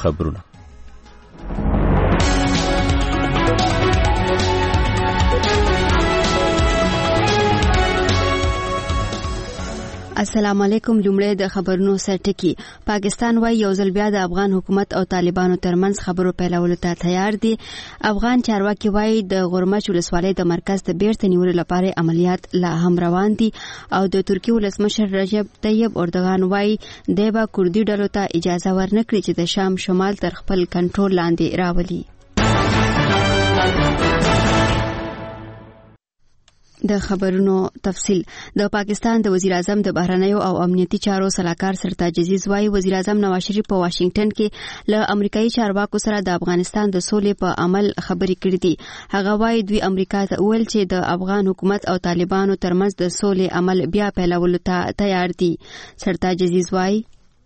خبرونه. السلام علیکم. لومړی د خبرونو سرټکی. پاکستان وايي یو ځل بیا د افغان حکومت او طالبانو ترمنځ خبرو پیلولو ته تیار دي. افغان چارواکي وايي د غورمچ ولسوالۍ د مرکز د بیرته نیولو لپاره عملیات لا هم روان دي او د ترکیې ولسمشر رجب طیب اردوغان وايي د با کوردي ډلو ته اجازه ورنکړي چې د شام شمال تر خپل کنټرول لاندې راولي. د خبرونو تفصیل. د پاکستان د وزیر اعظم د بهرنیو او امنیتي چارو سلاکار سرتاج عزیز وايي وزیر اعظم نواز شریف په واشنگټن کې له امریکایي چارواکو سره د افغانستان د سولې په عمل خبرې کړې دي. هغه وايي دوی امریکا ته وویل چې د افغان حکومت او طالبانو ترمنځ د سولې عمل بیا پیلولو ته تیار دي. سرتاج عزیز وايي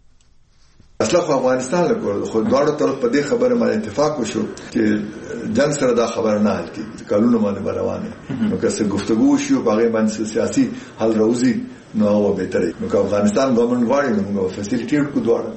اصلا خو افغانستان له خو دواړو طرف په دې خبره باندې اتفاق وشو چې جنگ سره دا خبره نه حل کیږي، کلونه باندې روانه نو که څه گفتگو شو باغې باندې سیاسي حل راوځي نو هغه به تر نو که افغانستان ګورنمنت غواړي نو فیسیلیټیټ کو دواړه.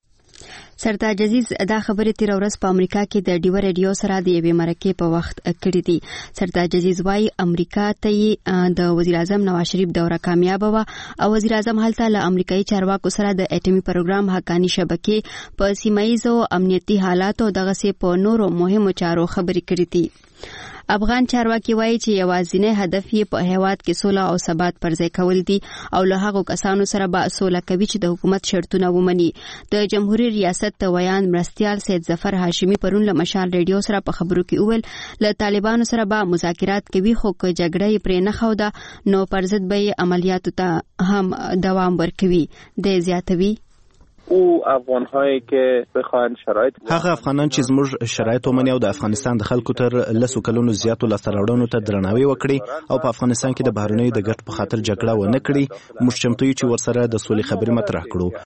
سرتاج عزیز دا خبرې تیر ورځ په امریکا کې د ډیو ریډیو سره د یوې مرکې په وخت کړې دي. سرتاج عزیز وايي امریکا ته د وزیر اعظم نواز شریف دوره کامیاب و او وزیر اعظم هلته له امریکایي چارواکو سره د اټومي پروګرام حقانی شبکې په سیمایي او امنیتي حالاتو دغه سي په نورو مهمو چارو خبرې کړې دي. افغان چارواکي وایي چې یوازینی هدف یې په هیواد کې سوله او ثبات پرځای کول دي او له هغو کسانو سره به سوله کوي چې د حکومت شرطونه ومني. د جمهوریت ریاست ته ویان مرستیال سید ظفر هاشمی پرون له مشال ریډیو سره په خبرو کې وویل له طالبانو سره به مذاکرات کوي خو که جګړه یې پرې نه خوده نو پر ضد به عملیاتو ته هم دوام ورکوي. د زیاتوي او افغان‌هایی که بخواهند شرایط هغه افغانان چې زموږ شرایط ومني او د افغانستان د خلکو تر 10 کلونو زیاتو لاسته ته درناوی وکړي او په افغانستان کې د بهرنیو د ګټ په خاطر جګړه ونه کړي موږ چمتو یو چې ورسره د سولې خبرې مطرح کړو.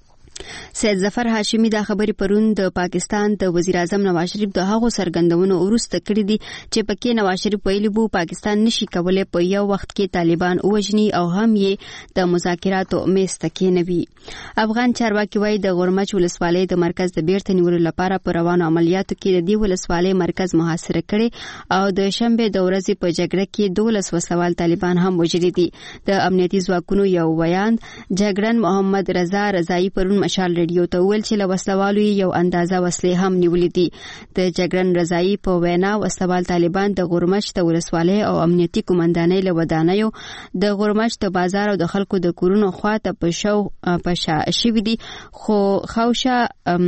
سید ظفر هاشمی دا خبرې پرون د پاکستان د وزیر اعظم نواز شریف د هغو سرګندونو وروسته کړې دي چې پکې نواز شریف ویلي وو پاکستان نشي کولای په یو وخت کې طالبان وژني او هم یې د مذاکراتو میز ته کېنوي. افغان چارواکي وايي د غورمچ ولسوالۍ د مرکز د بیرته نیولو لپاره په روانو عملیاتو کې د دې ولسوالۍ مرکز محاصره کړي او د شنبه د ورځې په جګړه کې 12 وسوال طالبان هم وژلي دي. د امنیتي ځواکونو یو ویان جګړن محمد رضا رضایی پرون مشال ریډیو ته ویل چې له وسلوالو یو اندازه وسلې هم نیولې دي. د جګړن رضایی په وینا وسوال طالبان د غورمچ د ولسوالۍ او امنیتي قومندانۍ له ودانیو د غورمچ د بازار او د خلکو د کورونو خواته په شا شوي دي خو خوشه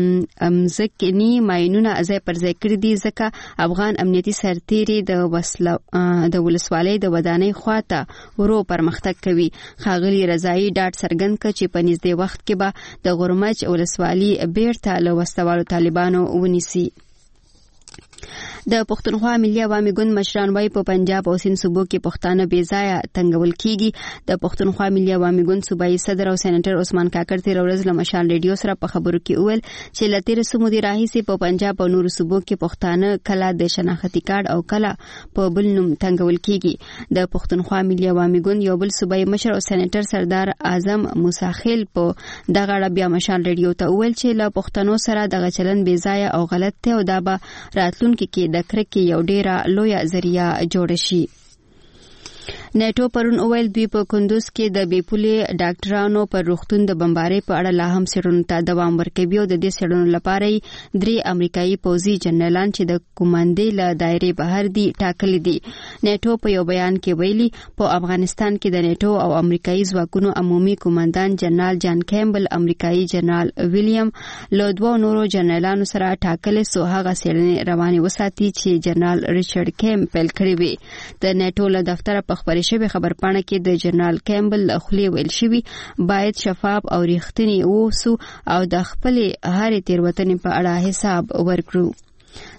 ځکه ماینونه ځای پر ځای کړي دي ځکه افغان امنیتي سرتیري د ولسوالۍ د ودانۍ خواته ورو پرمختګ کوي. ښاغلي رضایی ډاډ څرګند کړ چې په نږدې وخت کې به د غورمچ ولسوالي بیرته له وسوالو طالبانو ونیسي. د پښتونخوا ملي عوامي ګوند مشران وايي په پنجاب او سند صوبو کې پښتانه بې ځایه تنګول کیږي. د پښتونخوا ملي عوامي ګوند صوبایي صدر او سېنیټر عثمان کاکړ تیر ورځ له مشال ریډیو سره په خبرو کې وویل چې له تیر څو مودې راهیسې په پنجاب او نورو صوبو کې پښتانه کله د شناختي کارت او کله په بل نوم تنګول کیږي. د پښتونخوا ملي عوامي ګوند یو بل صوبایي مشر او سېنیټر سردار اعظم موسی خیل په دغه اړه بیا مشال ریډیو ته وویل چې له پښتنو سره دغه چلن بې ځایه او غلط دی او دا به راتلونکي کې د کرکې یو ډیره لویه ذریعہ جوړ شي. نیټو پرون اویل دوی په کندوز کې د بیپولې ډاکټرانو پر روغتون د بمبارۍ په اړه لا هم څېړنو ته دوام ورکوي او د دې څېړنو لپاره 3 امریکایي پوځي جنرالان چې د کوماندې له دایرې بهر دي ټاکلي دي. نیټو په یو بیان کې ویلي په افغانستان کې د نیټو او امریکایي ځواکونو عمومي کوماندان جنرال جان کیمبل امریکایي جنرال ویلیام له 2 نورو جنرالانو سره ټاکلې سو هغه څېړنې روانې وساتي چې جنرال ریچارډ کیمپ پیل کړې وي. د نیټو له دفتر په خبرې شوی خبرپاڼه کې د جنرال کیمبل خولې ویل شوی باید شفاف او ریښتینی اوسو او د خپل هرې تیروتنې په اړه حساب ورکړو.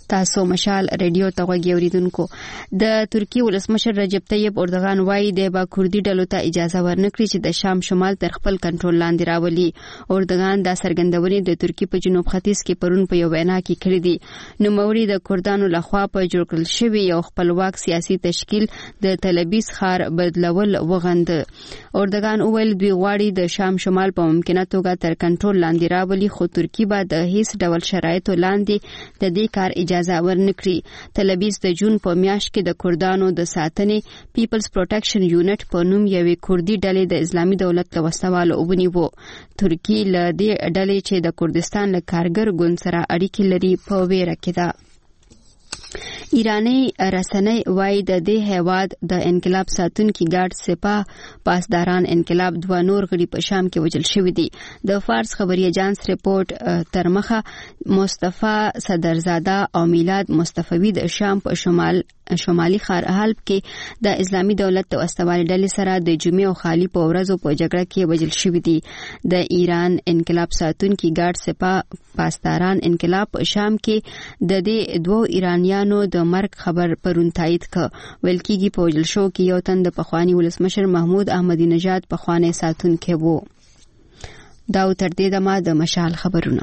تاسو مشال ریډیو ته غوږی اوریدونکو. د ترکی ولسمشر رجب طیب اردوغان وایي د کردي ډلو ته اجازه ورنکړي چې د شام شمال تر خپل کنټرول لاندې راولي. اردوغان دا څرګندونې د ترکی په جنوب ختیځ کې پرون په یو وینا کې کړې دي. نوموړي د کردانو لخوا په جوړ کړل شوی یو خپلواک سیاسي تشکیل د تلبیس ښار بدلول وغند. اردوغان وویل دوی غواړي د شام شمال په ممکنه توګه تر کنټرول لاندې راولي، خو ترکی به د هیڅ ډول شرایطو لاندې د دې کار اجازه ورنکړي. تلبیس د جون په میاشت کې د کردانو د ساتنې پیپلز پروټیکشن یونټ په نوم یوې کردي ډلې د اسلامي دولت له وسوالو ونیو. ترکی له دې ډلې چې د کردستان له کارګر ګوند سره اړیکې لري په ویره کې ده. ایرانی رسنۍ وایي د دې هیواد د انقلاب ساتونکي ګارد سپاه پاسداران انقلاب 2 نور غړي په شام کې وژل شوي دي. د فارس خبري اجانس ریپورت تر مخه مصطفی صدرزاده او میلاد مصطفی د شام په شمالي ښار حلب کې د اسلامي دولت د وسوالۍ ډلې سره د جمعې او خالي په ورځو په جګړه کې وژل شوي دي. د ایران انقلاب ساتونکي ګارد سپاه پاسداران انقلاب په شام کې د دې 2 ایرانیانو د مرګ خبر پرون تایید کړ. ویل کېږي په وژل شو کې یو تن د پخوانی ولسمشر محمود احمدی نژاد پخوانی ساتونکی وو. دا تر دې دمه د مشال خبرونه.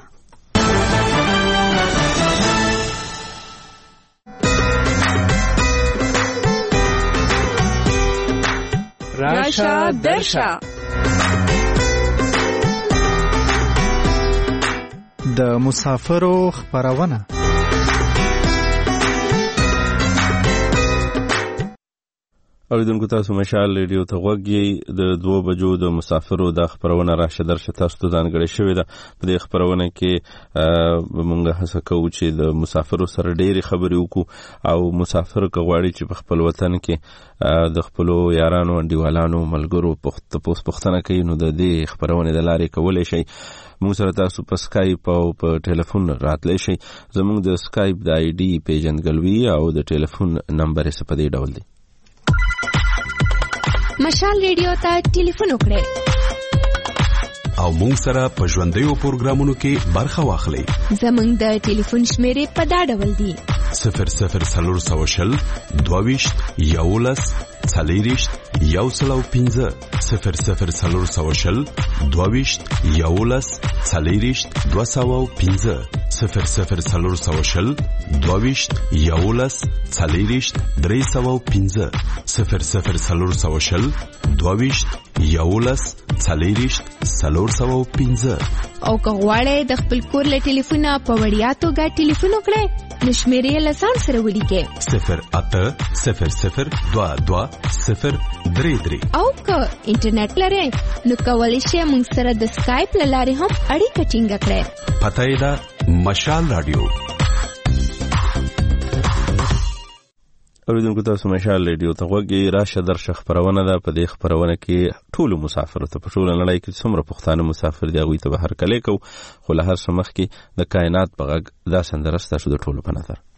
راشه درشه د مسافرو خبرونه. اوریدونکو تاسو مشال ریډیو ته غوږی. د 2 بجو د مسافرو د خبرونه راشه درشه تاسو ته ځانګړې شوې ده. په دې خبرونه کې موږ هڅه کوو چې د مسافرو سره ډېری خبرې وکړو او مسافر کغواړي چې په خپل وطن کې د خپل یارانو انډیوالانو ملګرو پوښتنه کوي نو د دې خبرونه د لارې کولای شي. موږ سره تاسو په سکایپ او په ټلیفون راتلی شي. زموږ د سکایپ د آی ډي پیژندګلوي او د ټلیفون نمبر یې په دې ډول دی. مشال ریډیو ته ټلیفون وکړئ او مونږ سره په ژوندیو پروګرامونو کې برخه واخلئ. زموږ د ټلیفون شمیرې په دا ډول دي: 0040 22 11 40 105 0040 22 11 40 205 0040 22 11 40 305 0040 22 11 40 305. او که غواړئ د خپل کور له ټلیفونه په وړیا توګه ټلیفون وکړئ نو شمیرې له ځان سره ولیکئ 0800 22 033. او که انټرنیټ لرئ نو کولی شئ موږ سره د سکایپ له لارې هم اړیکه ټینګه کړئ. پته یې ده مشال رادیو. اوریدونکو تاسو مشال ریډیو ته غوږی. راشه درشه خبرونه ده. په دې خبرونه کې ټولو مسافرو ته په ټوله نړۍ کې څومره پښتانه مسافر دي هغوی ته به هرکلی کوو، خو له هر څه مخکې د کائنات په غږ دا سندره ستاسو د ټولو په نظر.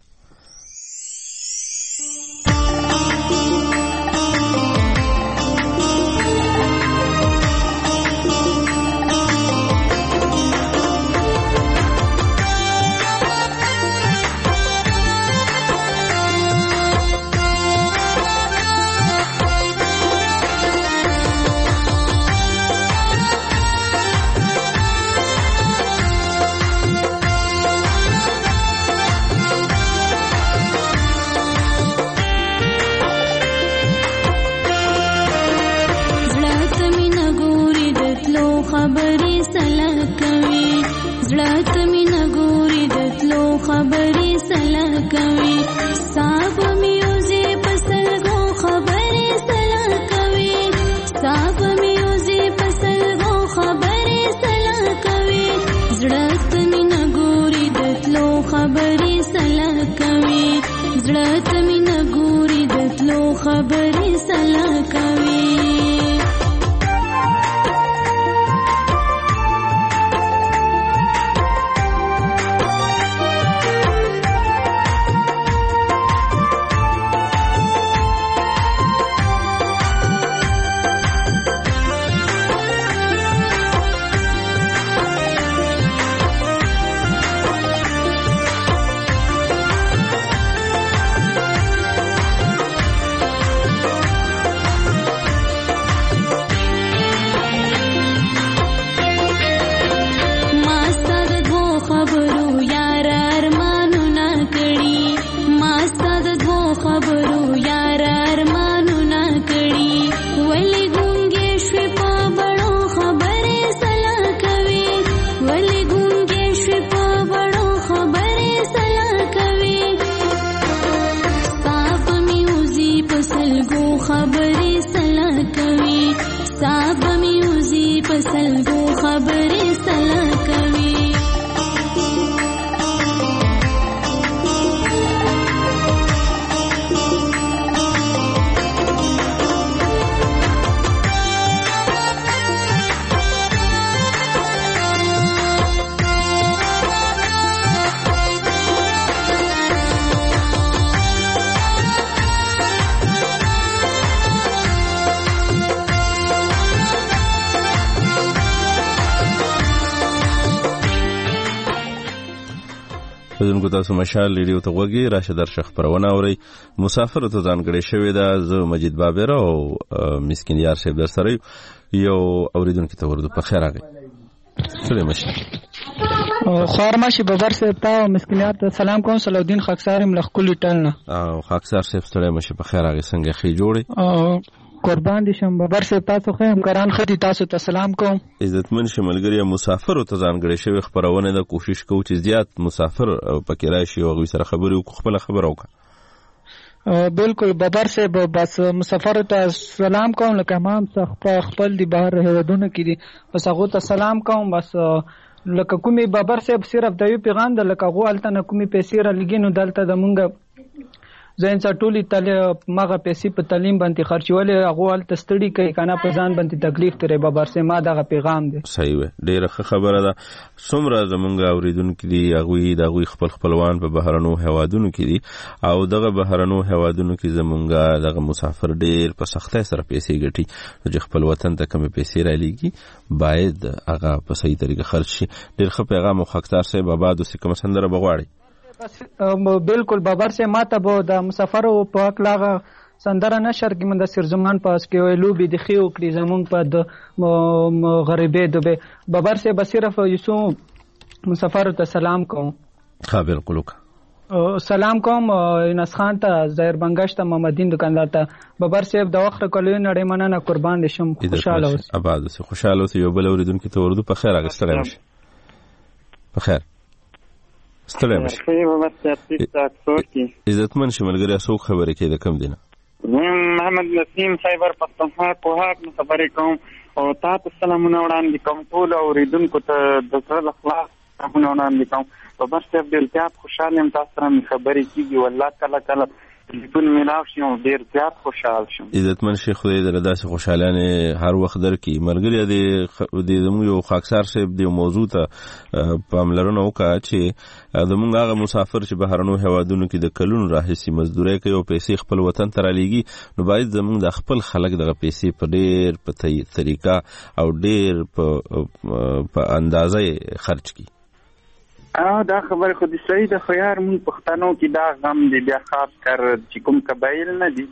زموږ تاسو مشال ریډیو ته وګورئ راشه درشه خبرونه اورئ مسافر ته ځانګړې شوې ده زه مجید بابر او مسکین یار صاحب در سره یو اوریدونکو ته ورته په خیر راغی سلام مشال خارماشي ببر صاحب ته مسکین یار ته سلام کوم صلاح الدین خاکسار ملخکلی ټلنه او خاکسار صاحب سلام مشي په خیر راغی څنګه خې جوړي قربان دي شم ببر صاحب تاسو خو همکاران خدي تاسو ته سلام کوم عزتمن شملګری مسافر ته ځانګړې شوی خبرونه د کوشش کوو چې زیات مسافر پکې راشي او غوي سره خبرې او خپل خبر وکړه بالکل ببر صاحب بس مسافر ته سلام کوم لکه امام خپل دی بهر هودونه کې دي بس هغه ته سلام کوم بس لکه کومي ببر صاحب صرف د یو پیغام د لکه غوالته نه کومي پیسې را لګینو دلته د مونږ زين ټولي ماغه پیسې په تعلیم باندې خرچولې هغه ول تستړي کوي کنه په ځان باندې تکلیف ترې ببر سه ما دغه پیغام دی صحیح وي ډیره خبره ده څومره زمونږ اوریدونکو دي هغه خپلوان په بهرنو هوادونو کې دي او دغه بهرنو هوادونو کې زمونږ دغه مسافر ډیر په سختۍ سره پیسې ګټي چې خپل وطن ته کوم پیسې را لېږي باید هغه په صحیح طریقه خرج شي ډیر ښه پیغام او خاکسار صاحب آباد او کوم سندره بغواړي بالکل بابر سے ماته بو د مسافر او په کلاغه سندره نشر کې من د سرزمان پاس کې ویلو به د خيو کړی زمون په د غریبې دوبه بابر سے بصرف یسو مسافر ته سلام کوم ها بالکل سلام کوم انس خان ته ظاهر بنگش ته محمدین دکاندار ته بابر صاحب د وخت کولو نړۍ مننه قربان شم خوشاله اوسئ آباد اوسئ خوشاله اوسئ یو بل اوریدونکو ته ورته په خیر راغستل شي په خیر ستړی مشه عزتمن شملګری څوک خبرې کوي د کم دینه محمد نسیم خیبر پښتونخوا کوهات خبرې کوم او تاسو سلامونه وړاندې کوم ټول اوریدونکو ته د زړه له خلاص سلامونه وړاندې کوم په برسته ډېر زیات خوشاله یم تاسو سره خبرې کیږي والله کله ټلیفون میلاو شي او ډېر زیات خوشحال شم عزتمن شیخ خدای دې داسې خوشالانه هر وخت درکې مرګري دې زموږ یو خاکسار صاحب دې موضوع ته پاملرنه وکړه چې زموږ هغه مسافر چې بهرنو هوادونو کې د کلونو راهیسې مزدوري کوي او پیسې خپل وطن ته رالیږي نو باید زموږ د خپل خلک دغه پیسې په ډېر په طریقه او ډېر په اندازې خرج کړي دا خبره خو دې صحیح ده خو یار مونږ پښتنو کې دا غم دی بیا خاص کر چې کوم قبایل نه دي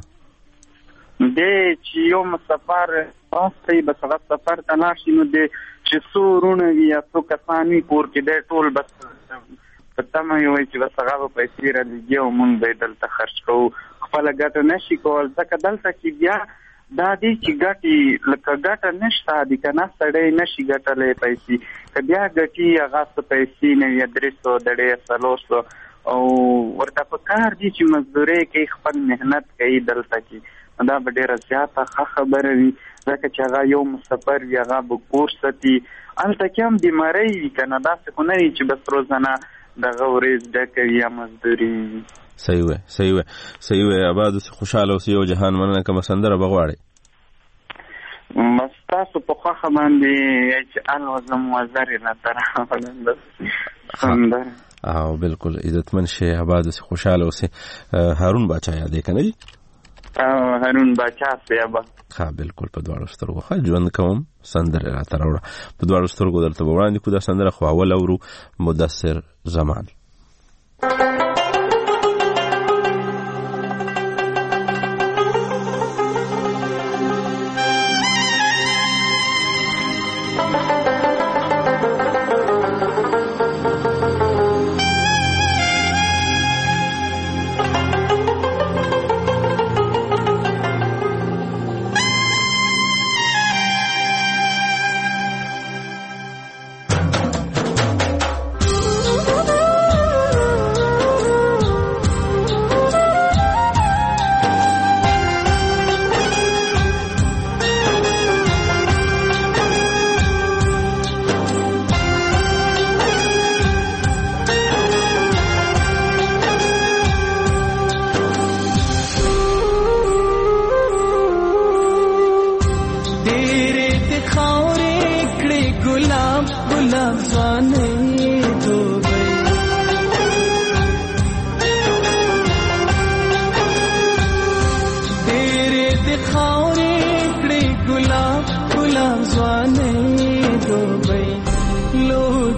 دې چې یو مسافر واسطه بس هغه سفر ته لاړ شي نو دې چې څو وروڼه وي یا څو کسان وي کور کې دی ټول بس په تمه یې وایي چې بس هغه به پیسې رالیږي او مونږ به یې دلته خرچ کوو خپله ګټه نه شي کول ځکه دلته کې بیا دا دی چې ګټي لکه ګټه نشته دي که نه سړی نشي ګټلی پیسې که بیا ګټي هغه څه پیسې نه وي 300 400 او ورته په کار دي چې مزدوري کوي خپل محنت کوي دلته کې دا به ډېره زیاته ښه خبره وي ځکه چې هغه یو مسافر وي هغه به کور ساتي هلته کې هم بیمارۍ وي که نه داسې خو نه وي چې بس روزانه دغه ورځ ډکه وي یا مزدوري وي صحیح وي آباد اوسئ خوشحاله اوسئ یو جهان مننه کومه سندره بغواړئ بس تاسو په خوښه باندې چې الوزم وزرې نه تره او بالکل عزتمن شي آباد اوسئ خوشحاله اوسئ هارون باچا یادې که نه دي هارون باچا صاحب ها بالکل په دواړو سترګو ښه ژوند کوم سندره راته راوړه په دواړو سترګو درته به وړاندې کړو دا سندره خو اول اورو مدثر زمان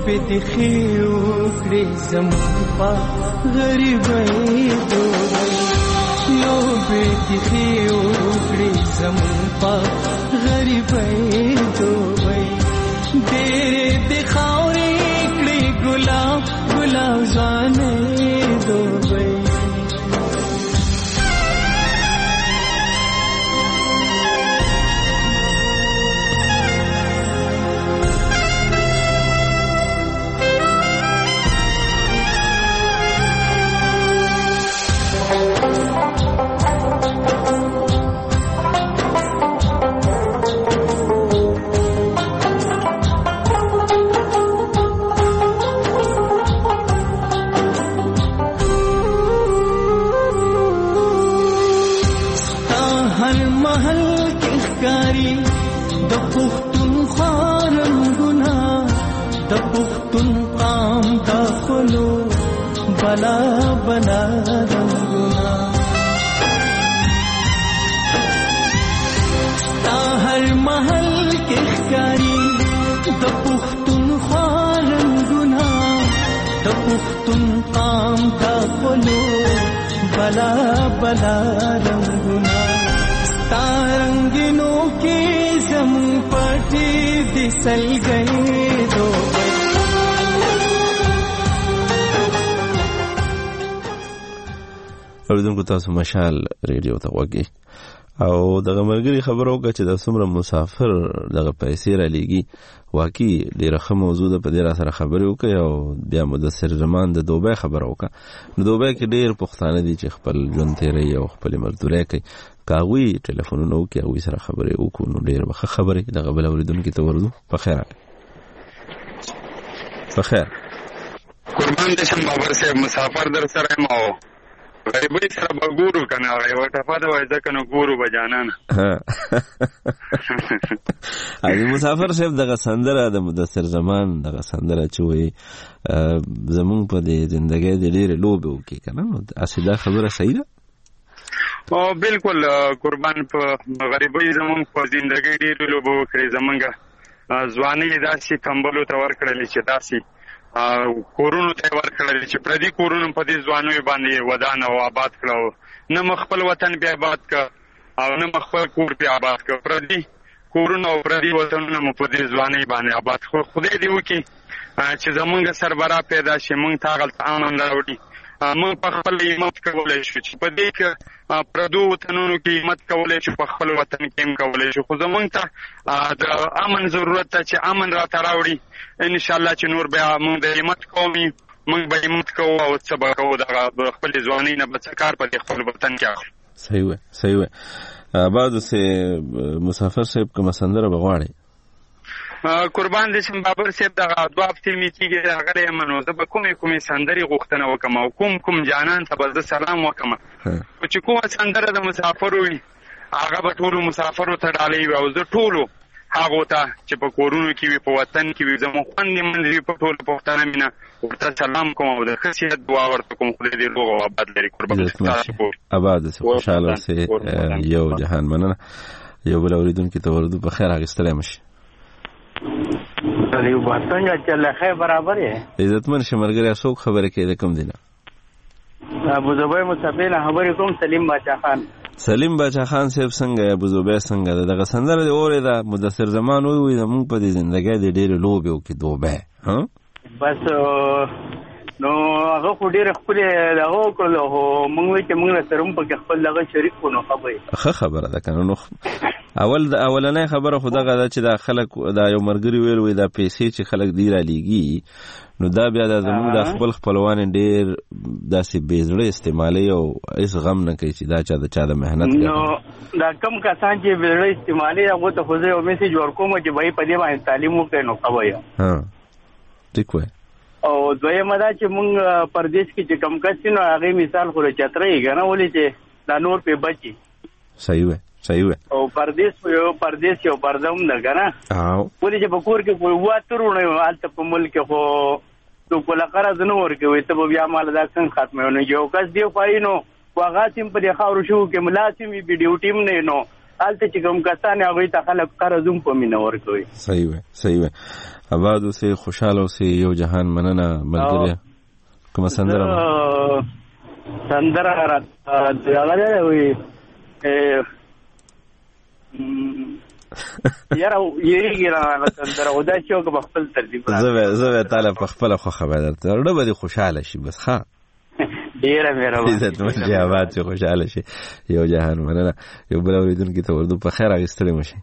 لوبې دې ښې وکړې زموږ په غریبۍ دوبۍ لوبې دې ښې وکړې زموږ په غریبۍ دوبۍ ډېرې دې خاورې کړې ګلاب ګلاب ځوانۍ دوبۍ بلا بلا رنگنا تا هر محل کې ښکاری د پښتونخوا رنگنا د پښتون قام دا خلو بلا بلا رنگنا تا رنگینو کې زم پټي دسل گئے دو اوریدونکو تاسو مشال ریډیو ته وګورئ او دغه مرګري خبرو کې چې د څومره مسافر دغه پیسې را لېږي واقعي ډېره ښه موضوع ده په دې را سره خبرې وکړئ او بیا مدثر زمان د دوبۍ خبره وکړه نو دوبۍ کې ډېر پښتانه دي چې خپل ژوند تېروي او خپلې مزدورۍ کوي که هغوی ټلیفونونه وکړي هغوی سره خبرې وکړو نو ډېر به ښه خبرې دغه بل اورېدونکي ته ورځو په خیر په خیر قربان دې شم بابر صاحب مسافر در سره یم او غریبۍ سره به ګورو که نه یوه ټپه ده وایي ځکه نو ګورو به جانانه مسافر صاحب دغه سندره د مدثر زمان دغه سندره چې وایي زمونږ په دې زندګۍ د ډېرې لوبې وکړي که نه نو هسې دا خبره صحیح ده بالکل قربان په غریبۍ زمونږ په زندګۍ ډېرې لوبې وکړې زمونږ ځوانۍ داسې کمبلو ته ورکړلې چې داسې کورونو ته ورکړل چې پردي کورونو په دې ځوانیو باندې ودان او آباد کړو نه خپل وطن بیا آباد کړ او نه خپل کور په آباد کړ پردي کورونو او پردي وطنونو مو په دې ځواني باندې آباد خو خدای دې وکړي چې زمونږ سربرا پیدا شي مونږ ته غلط امن راوړي مونږ په خپل همت کولای شو چې په دې کې پردو وطنونو کې همت کولای شو په خپل وطن کې هم کولای شو خو زمونږ ته د امن ضرورت ته چې امن راته راوړي ان شاء الله چې نور بیا مونږ د همت قومي مونږ به همت کوو او څه به کوو د خپل ځوانۍ نه به څه کار په خپل وطن کې اخلو صحیح وه صحیح وه بعد سے مسافر صاحب کوم سندره بغواړي قربان دې شم بابر صاحب دغه دوه هفتې مې کېږي راغلی یم نو زه به کومې سندرې غوښتنه وکړم او کوم جانان ته به زه سلام وکړم خو چې کومه سندره د مسافرو وي هغه به ټولو مسافرو ته ډالۍ وي او زه ټولو هغو ته چې په کورونو کې وي په وطن کې وي زموږ خوندې منځ وي په ټولو پښتانه مینه ورته سلام کوم او د ښه صحت دعا ورته کوم خدای دې روغ او آباد لري قربان آباد اوسې خوشحاله اوسې یو جهان مننه یو بل اورېدونکي ته ورځو په خیر اخیستلی مشي څنګه چې له خیر برابر یې عزتمن شه ملګری څوک خبرې کوي د کوم دی نه ابوظبی مصطفی نه خبرې کوم سلیم باچا خان سلیم باچا خان صاحب څنګه ابوظبی څنګه دغه سندره دې اورېده مدثر زمان وایي زموږ په دې زندګۍ د ډېرې لوبې وکړي دوبۍ بس نو هغه خو ډېره ښکلې دغه وکړلو خو موږ وایي چې موږ سره هم پکې خپل دغه شریک کړو نو خبرې ښه خبره ده که نه نو اولنۍ خبره خو دغه ده چې دا خلک دا یو ملګري ویل وایي دا پیسې چې خلک دې رالیږي نو دا بیا د زموږ د خپل خپلوان ډېر داسې بې زړه استعمالوي او هېڅ غم نه کوي چې دا چا د محنت نو دا کم کسان چې بې زړه استعمالوي هغو ته خو زه یو میسیج ورکوم چې بهی په دې باندې تعلیم وکړئ نو ښه به یم ټیک وایي او دویمه دا چې موږ پردیس کې چې کم کس نو هغې مثال خو د چتره یې که نه ولې چې دا نور پې بچي صحیح وایي صحیح وایي او پردیس یو پرده هم ده که نه ولې چې په کور کې خو اووه اترونه هلته په ملک کې خو څوک له قرض نه ورکوي ته به بیا ماله دا څنګه ختموي نو یو کس دی پایي نو خو هغه هم په دې خاورو شو کې ملا هم وي ډیوټي هم نه نو الته چې کوم کسان هغه ته خلک قرضوم په مینه ورکوي. صحیح وي آباد اوسې خوشاله اوسې یو جهان مننه ملګری. کومه سندره هغه وي یاره یېږي را سندره او دا چې په خپل ترتیب زه تعالی په خپل خو خبر درته ورډه به خوشاله شي بس ښه ډیره مهرباني عزت مند آباد چې خوشاله شي یو جهان مننه. یو بل اوریدونکي ته ورته په خیر اغستلی مشي.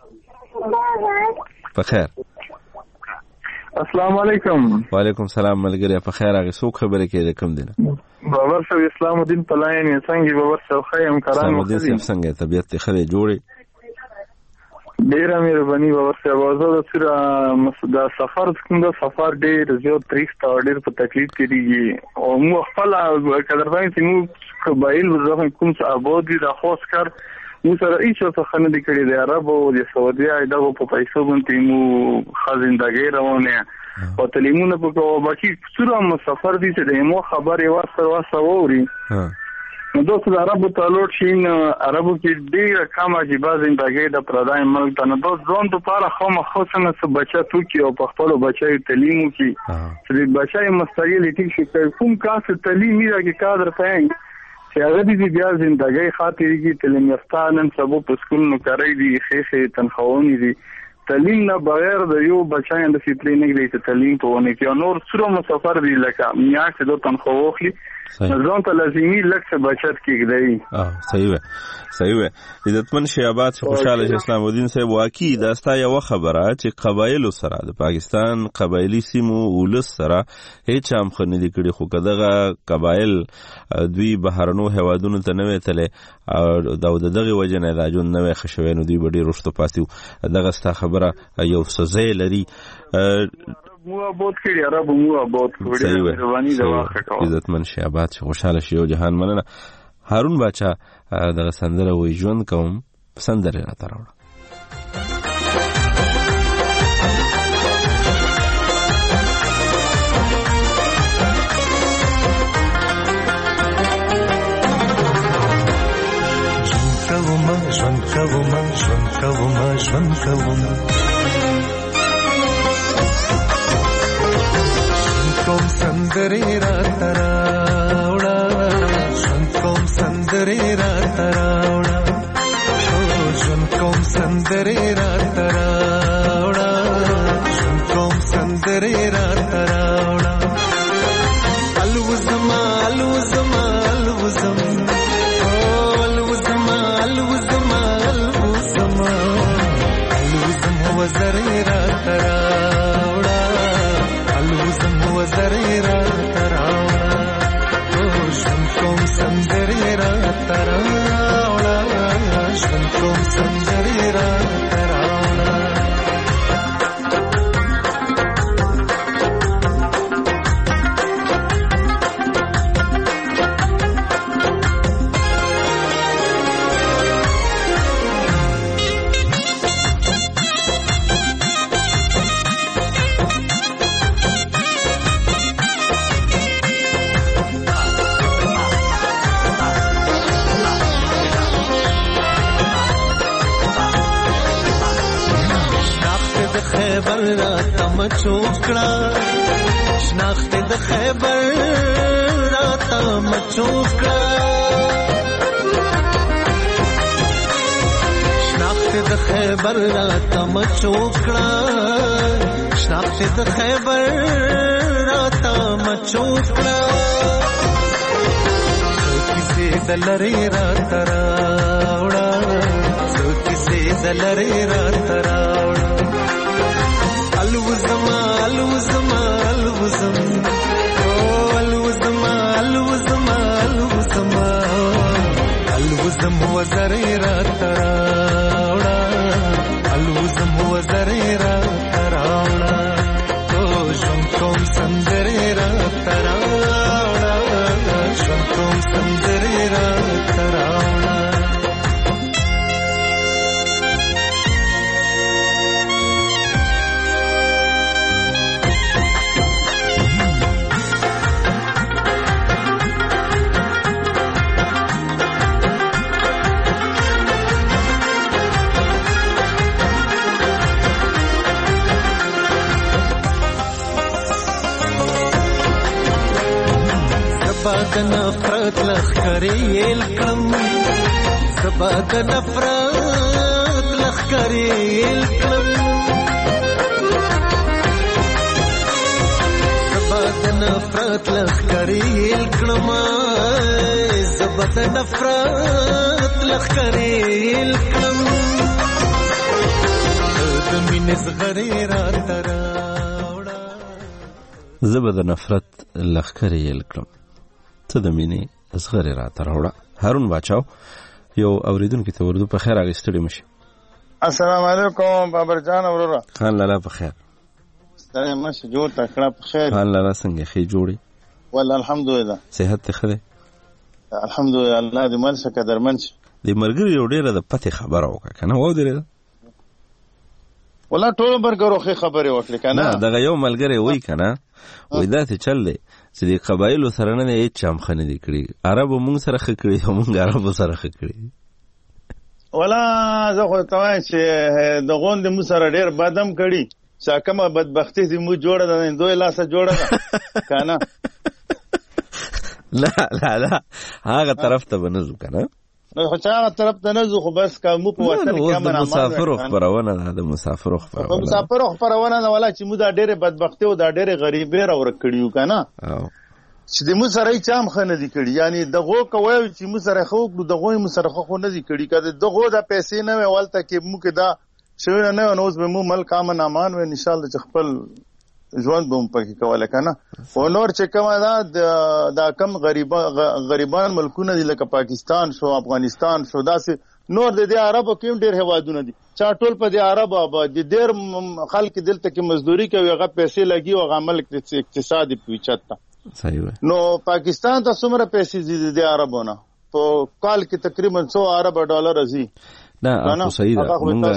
په خیر. السلام علیکم. وعلیکم السلام ملګری په خیر هغه څوک خبره کوي کوم دینه باور شو اسلام الدین پلاین څنګه باور شو خیم کرام څنګه طبيعت خله جوړي ډیره مهرباني باور شو وازه سره دا سفر څنګه سفر ډیر زیات تاریخ ته ډیر په تکلیف کېږي او مو خپل قدردان چې مو قبایل وزغه کوم څه آباد دي د خاص کار مو سره هیڅ څه خنه دي کړی د عرب او د سعودي عیدا په پیسو باندې مو خزندګي روانه او تعلیمونه په باقي سره مسافر دي چې د مو خبرې واسه ووري نو دوست د عربو تعلق شین عربو کې ډیر کم عجیب زندګي د پردای ملک ته نو دوست ځون ته پاره خو څنګه څه بچا تو کې او په خپل بچای تعلیمو کې چې بچای مستقل ټیک شي کوم کاس تعلیمي راګه کادر پاین چې هغه دې بیا زندګي خاطر کې تعلیم یافتانن سبو په سکول نو کوي دي خېخه تنخواوني دي تعلیم نه بغیر د یو بچای د فطري نه دی تعلیم په ونه کې نور سره مسافر دی لکه میاش د تنخوا واخلي ځان ته لازمي لکه بچت کېږي. صحیح وي عزتمن شي آباد خوشاله اسلام الدین صاحب واقعي دا ستا یو خبره چې قبایل سره د پاکستان قبایلی سیمو ولس سره هیڅ هم خنه دي کړي خو کداغه قبایل دوی بهرنو هوادونو ته نه وتله او دغه وجه نه راجون نه خښوي نو دوی ډیر رښتو پاتیو دغه ستا خبره یو سزا لري مو آباد کړی عرب مو آباد کړی مهرباني دا واخه عزتمن شي آباد خوشاله شي او جهان مننه. هارون باچا دغه سندره وې ژوند کوم سندره راته راوړه. ژوند کوم کوم سندره راته راوړه ژوند کوم سندره راته راوړه ژوند کوم سندره راته راوړه ژوند کوم سندره راته راوړه الوزما الوزما الوزم الوزما الوزما الوزما الوزم وزره راته راوړه الوزم وزره راته راوړه ژوند کوم سندره راته راوړه ژوند کوم سندره راته راوړه خیبر راته مچوکړه شناخت د خیبر راته مچوکړه شناخت د خیبر راته مچوکړه شناخت د خیبر راته مچوکړه کیسه دلری راته راوړه کیسه دلری راته راوړه الوزما الوزما الوزم الوزما الوزما الوزما الوزم وزره راته راوړه الوزم وزره راته راوړه ژوند کوم سندره راته راوړه ژوند کوم سندره راته راوړه سبا د نفرت لخکرې الکړم سبا د نفرت لخکرې الکړم سبا د نفرت لخکرې الکړم سبا د نفرت لخکرې الکړم د مینې زغرې را تراوړه زبا د نفرت لخکرې الکړم ته د مینې زغرې را تراوړه. هارون باچاو یو اوریدونکي ته ورته په خیر اغستړي مشي. السلام علیکم بابر جان وروره. خان لالا په خیر. ستړي مشه جوړ تکړه په خیر. خان لالا څنګه خې جوړي؟ والله الحمدلله. صحت ته خده؟ الحمدلله الله دې مل څه قدرمن شي. د مرګري یو ډیره د پته خبره وکړه کنه و درې. والله ټول برګرو خې خبره وکړه کنه. نه دغه یو ملګری وای کنه وای دا ته چل دی چې د قبایلو سره نه هیڅ چم خنه دي کړی. عربو مونږ سره خ کړی او مونږ عربو سره خ کړی. ولا زه خو ته وایم چې د غوند مو سره ډیر بدم کړی. شاکمه بدبختی دې مو جوړه ده نه دوی لاسه جوړه ده کنه. لا لا لا هغه طرف ته بنزو کنه. نو خو هغه طرف ته نه زو خو بس کومو په وطن کې امن امان. مسافر خبرونه ده د مسافر خبرونه. مسافر خبرونه نه ولا چې مو دا ډېره بدبختی او دا ډېره غریبی را ور کړیو کنه. چې د مو سره چام خنه دي کړی یعنی دغه کوي چې مو سره خو دغه مو سره خو نه دي کړی کده دغه د پیسې نه ولته کې مو کې دا شوی نه نو اوس به مو ملک امن امان و ان شاء الله چې خپل ژوند به پکې کوله کنه. او نور چې کوم دا کم غریبان ملکونه دي لکه پاکستان شو افغانستان شو داسې نور د عربو کې ډېر هوادونه دي چا ټول په د عربو آباد دي ډېر خلک دلته کې مزدوري کوي هغه پیسې لګي او عمل اقتصادي پیچت صحیح نو پاکستان ته څومره پیسې دي د عربونه په کال کې تقریبا 100 ارب ډالر ازي. نه اخو صحیح ده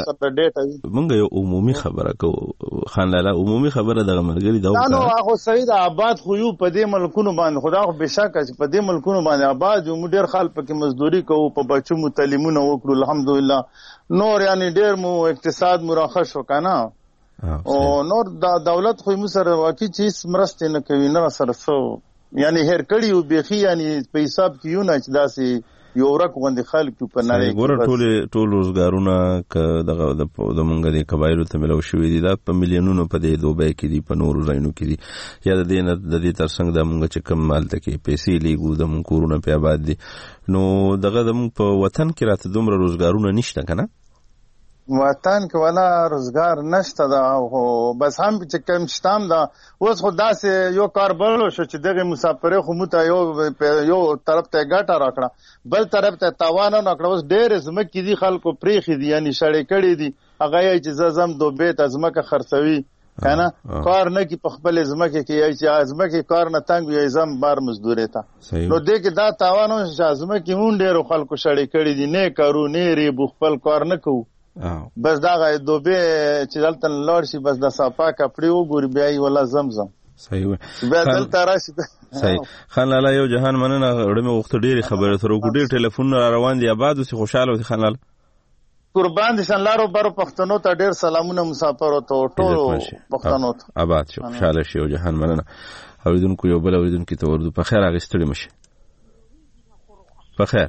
مونږ یو عمومي خبره کوو خان لالا عمومي خبره د مرګري دا نه اخو صحیح ده آباد خو یو په دې ملکونو باندې خدا خو بشک چې په دې ملکونو باندې آباد یو ډېر خلک پکې مزدوري کوو په بچو مو تعلیمونه وکړو الحمدلله نور یعنی ډېر مو اقتصاد مرخص وکنه او نور د دولت خو مو سره واقعي چیز مرسته نه کوي نه سره سو یعنی هر کړي او بيخي یعنی په حساب کې یو نه چې داسي یو ورک غوندې خلک په نړۍ کې ګوره ټول روزګارونه ک دغه د مونږ د قبایلو ته ملو شوې دي دا په میلیونونو په دې دوبۍ کې دي په نورو ځایونو کې دي یا د دې ترڅنګ د مونږ چې کم مال ته کې پیسې لیګو د مونږ کورونه په آباد دي نو دغه د مونږ په وطن کې راته دومره روزګارونه نشته کنه وطن کې ولا روزګار نشته دا بس هم چې کم شتام دا اوس خو داسې یو کار بللو شو چې دغه مسافر خو مو ته یو طرف ته ګټه راکړه بل طرف ته تاوان نه کړو اوس ډېر زمکې دي خلکو پریخي دي یعنی شړې کړي دي هغه چې زم دوبه ته زمکه خرڅوي کنه کار نه کی په خپل زمکه کې چې زمکه کار نه تنګ وي زم بار مزدوري ته نو دې کې دا تاوان چې زمکه مون ډېر خلکو شړې کړي دي نه کارو نه ری خپل کار نه کوو بس دا دوبه چې دلته لور شي بس د صفا کپړې وګوري بیا یې ولا زمزم صحیح و بیا دلته راشي صحیح خان لالا یو جهان مننه اړمه وخت ډېری خبره تر وګړي ټلیفون روان دي آباد او خوشاله وي خان لالا قربان دي شنلارو برو پښتنو ته ډېر سلامونه مسافر او ټول پښتنو ته آباد شو خوشاله شي او جهان مننه اوریدونکو یو بل اوریدونکو ته ورته په خیر اغستړي مشه په خیر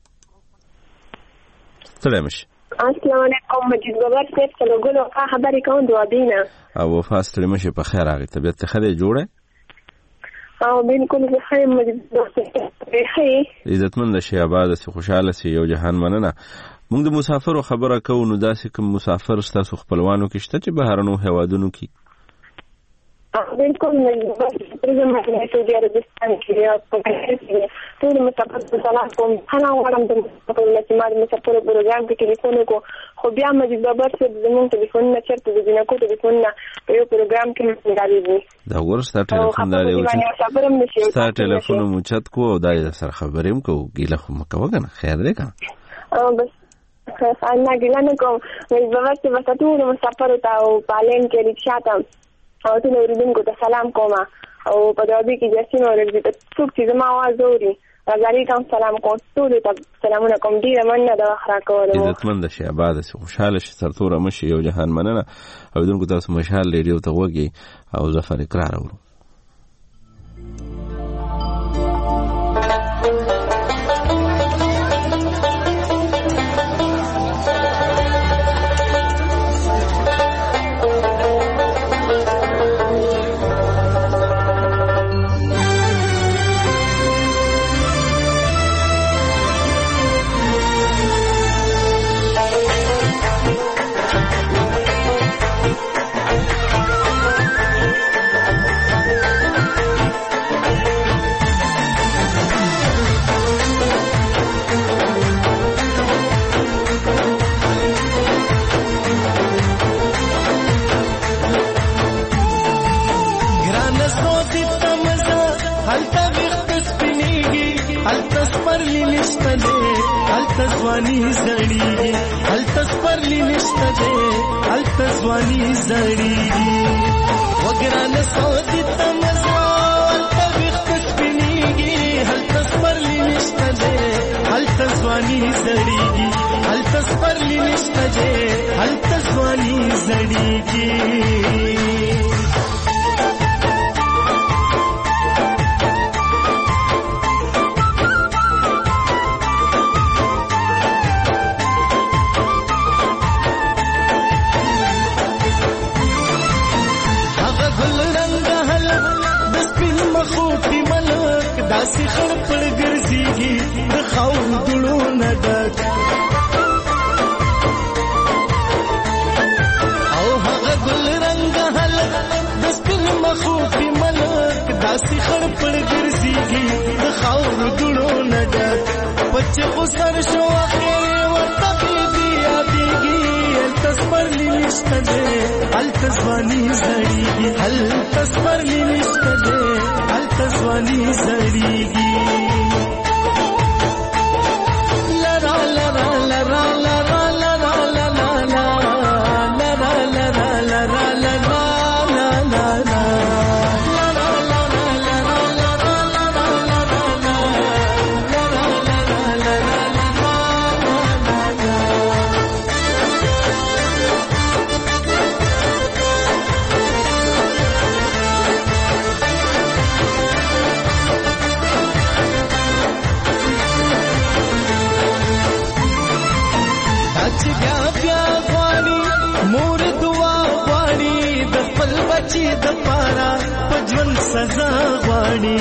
تلای مشه السلام علیکم مجید بابر صاحب سلګلو خبرې کوم دوابینه او فاصله مشه په خیر هغه طبيعت ته خدای جوړه او بالکل زه خیر مجید خیر عزتمن شي آباد سي خوشاله سي یو جهان مننه موږ د مسافرو خبره کوو نو داسې کوم مسافر ستاسو خپلوانو کې شته چې بهرنو هوادونو کې بالکل مجید بابر سعودي عربستان کې په ټول مسافر سلام کوم انا وړم د مسافر پروګرام کې ټلیفون کو خو بیا مجید بابر صاحب زموږ ټلیفون نه چرته د جنکو ټلیفون نه په یو پروګرام کې مستعاري دا ورسته ټلیفون داري او ستا ټلیفون مو چت کو او دای سره خبرېم کو ګیله خو مکو کنه خیر دې کنه بس انا ګیله نه کوم مجید بابر صاحب ټول مسافر ته او پالن کې رښتا ته او ټول اوریدونکو ته سلام کوم او په دې کې جسین اورېږي ته څوک چې ما आवाज اوري غزالي ته سلام کوم ټول ته سلامونه کوم ډیره مننه د اخره کولو عزتمن شي آباد شي خوشاله شي سرتور مشي یو جهان مننه اوریدونکو تاسو مشال ریډیو ته وګي او ظفر اقرار اورو هلته ځواني زړیږي هلته سپرلی نشته دی هلته ځواني زړیږي وګرانه سعودي ته مزه هلته ویښته سپینېږي هلته سپرلی نشته دی هلته ځواني زړیږي هلته سپرلی نشته دی هلته ځواني زړیږي داسې خړپړ ګرځېږي د خاورو دوړو نه ډک او هغه ګل رنګه هلک د سپین مخوټي ملک داسې خړپړ ګرځېږي د خاورو دوړو نه ډک بچې خو سر شو اخر ورته بیبي یادېږي هلته سپرلی نشته دی هلته ځواني زړېږي هلته سپرلی نشته دی هلته ځواني زړېږي لرا لرا لرا لرا لرا لرا لرا لرا لرا لرا چې د پارا پجون سزا غواړي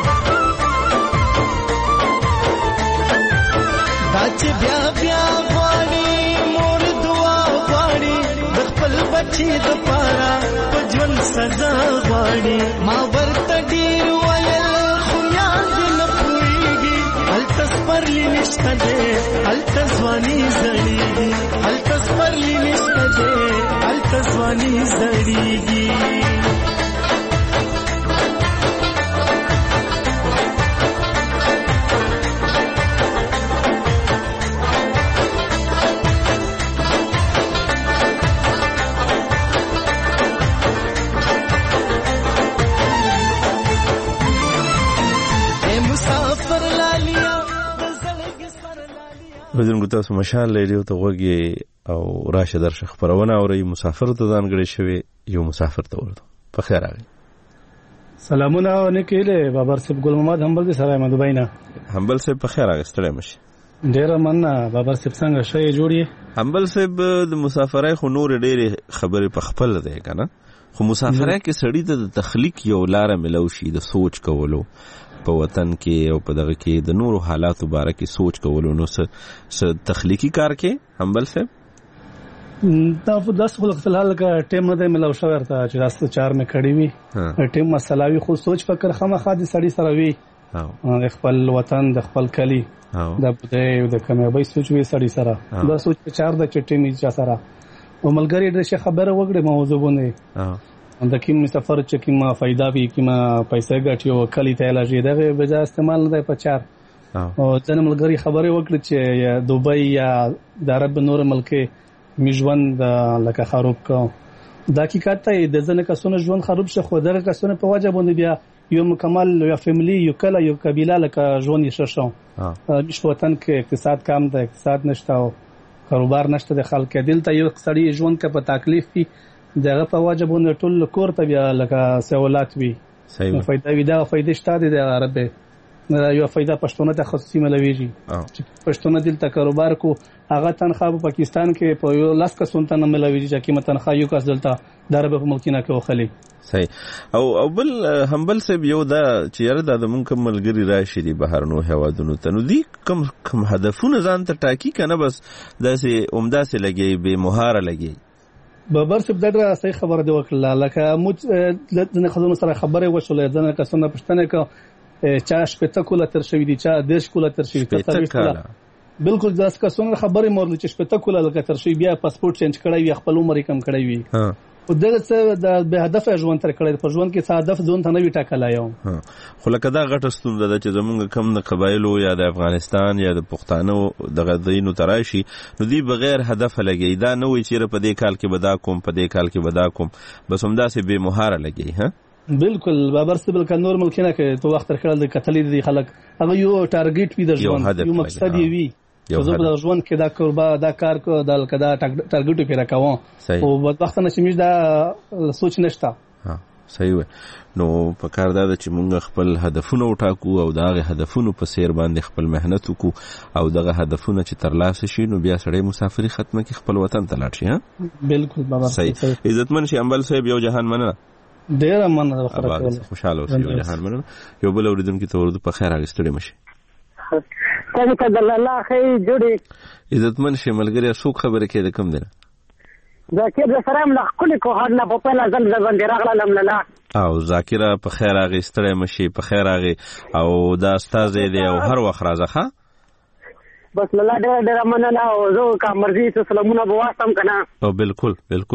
دا چې بیا بیا غواړي مور دعا غواړي د خپل بچي د پارا پجون سزا غواړي ما ورته ډیر ویل خو یاد نه پوهېږي هلته سپرلی نشته دی هلته ځواني زړېږي هلته سپرلی نشته دی هلته ځواني زړېږي وزن تاسو مشال ریډیو ته وګورئ او راشه درشه خبرونه اوري مسافر ته ځانګړی شوی یو مسافر ته ورته په خیر راغی سلامونه نکیله بابر صاحب ګل محمد همبل دي سره مدوبینا همبل صاحب په خیر راغی ستړی مشه ډیر مننه بابر صاحب څنګه شې جوړی همبل صاحب د مسافرای خو نور ډېر خبرې په خپل دی کنه خو مسافرای کې سړی د تخلیق یو لار ملو شي د سوچ کولو په وطن کې او په دغه کې د نورو حالاتو باره کې سوچ کولو نو څه تخلیقي کار کې همبل صاحب دا په داس خلک فلحال کا ټیم نه ملو شو ورته چې راست 4 مې کړی وي ټیم مسلاوي خو سوچ فکر خامخا دي سړی سره وي د خپل وطن د خپل کلی د بده د کامیابی سوچ وي سړی سره دا سوچ په 4 د چټي می چا سره او ملګری د شي خبره وګړي موضوعونه د کوم سفر چې کومه फायदा وي کومه پیسې ګټي او کلی ته علاج دغه بجا استعمال نه په 4 او ځنه ملګری خبره وکړي چې دوبۍ یا د عرب نور ملک میژوند لکه خراب کا د حقیقت ته د ځنه کسونه ژوند خراب شي خو دغه کسونه په وجه باندې بیا یو مکمل یو فیملی یو کله یو قبیله لکه ژوند یې ششو مش وطن کې اقتصاد کم ده اقتصاد نشته او کاروبار نشته د خلک دلته یو اقتصادي ژوند کې په تکلیف وي دغه په وجه باندې ټول کور ته بیا لکه سہولت وي صحیح فائدہ وي دا فائدې شته د عرب یو فائدہ پښتون ته خصوصي ملويږي چې پښتون دلته کاروبار کو هغه تنخواه په پاکستان کې په یو لاس کا سنت نه ملويږي چې قیمت تنخواه یو کس دلته د عرب په ملکینه کې وخلي صحیح او بل همبل صاحب یو دا چې یاره د موږ ملګری راشي دي بهرنو هوادونو ته نو دي کم هدفونه ځان ته ټاکی کنه بس داسې عمده سي لګي به مهاره لګي بابر صاحب دغه صحیح خبره دی وکړه لکه موږ د خدمت سره خبره وشولې ځنه کسونه پښتنه کو چا شپته کوله تر شوی دي چا دیش کوله تر شوی تر بالکل داس کسونه خبره مورل چې شپته کوله لکه تر شوی بیا پاسپورت چینج کړی وي خپل عمر کم کړی وي دغه څه د به هدف ژوند تر کړی په ژوند کې څه هدف ځون ته نه وی ټاکلای یو خو لکه دا غټه ستونزه ده چې زمونږ کم د قبایلو یا د افغانستان یا د پښتانه دغه دینو تراشي نو دی بغیر هدف لګي دا نه وي چې په دې کال کې بدا کوم په دې کال کې بدا کوم بس همدا سه به مهاره لګي ها بالکل بابر سیبل ک نور ملکونه کې تو وخت تر کړل د قتلې دي خلک هغه یو ټارګټ وي د ژوند یو مقصد وي زه په ژوند کې دا قربا دا کار کو دل کدا ټارګټ پیرا کوم او وخت نه شمیش دا سوچ نشتا ها صحیح و نو په کار دا چې مونږ خپل هدفونه وټاکو او داغه هدفونو په سیر باندې خپل مهنت وکړو او دغه هدفونه چې ترلاسه شي نو بیا سړی مسافری ختمه کې خپل وطن ته لاړ شي ها بالکل بابا صحیح عزتمن شي امبل صاحب یو جهان مننه ډیر مننه خبره خوشاله اوسئ یو جهان مننه یو بل اوریدونکو ته ورته په خیر راغستړي مشي تاسو ته د الله خیر جوړي عزتمن شي ملګری څوک خبره کې د کم دی ذاکر سلام له خپل کوهر نه په پهلا ځل د باندې راغلم لاله او ذاکر په خیر راغستړي مشي په خیر راغي او دا استاد دی او هر وخت راځه بس لاله ډېر مننه او زه کا مرضی سلامونه بواسم کنه او بالکل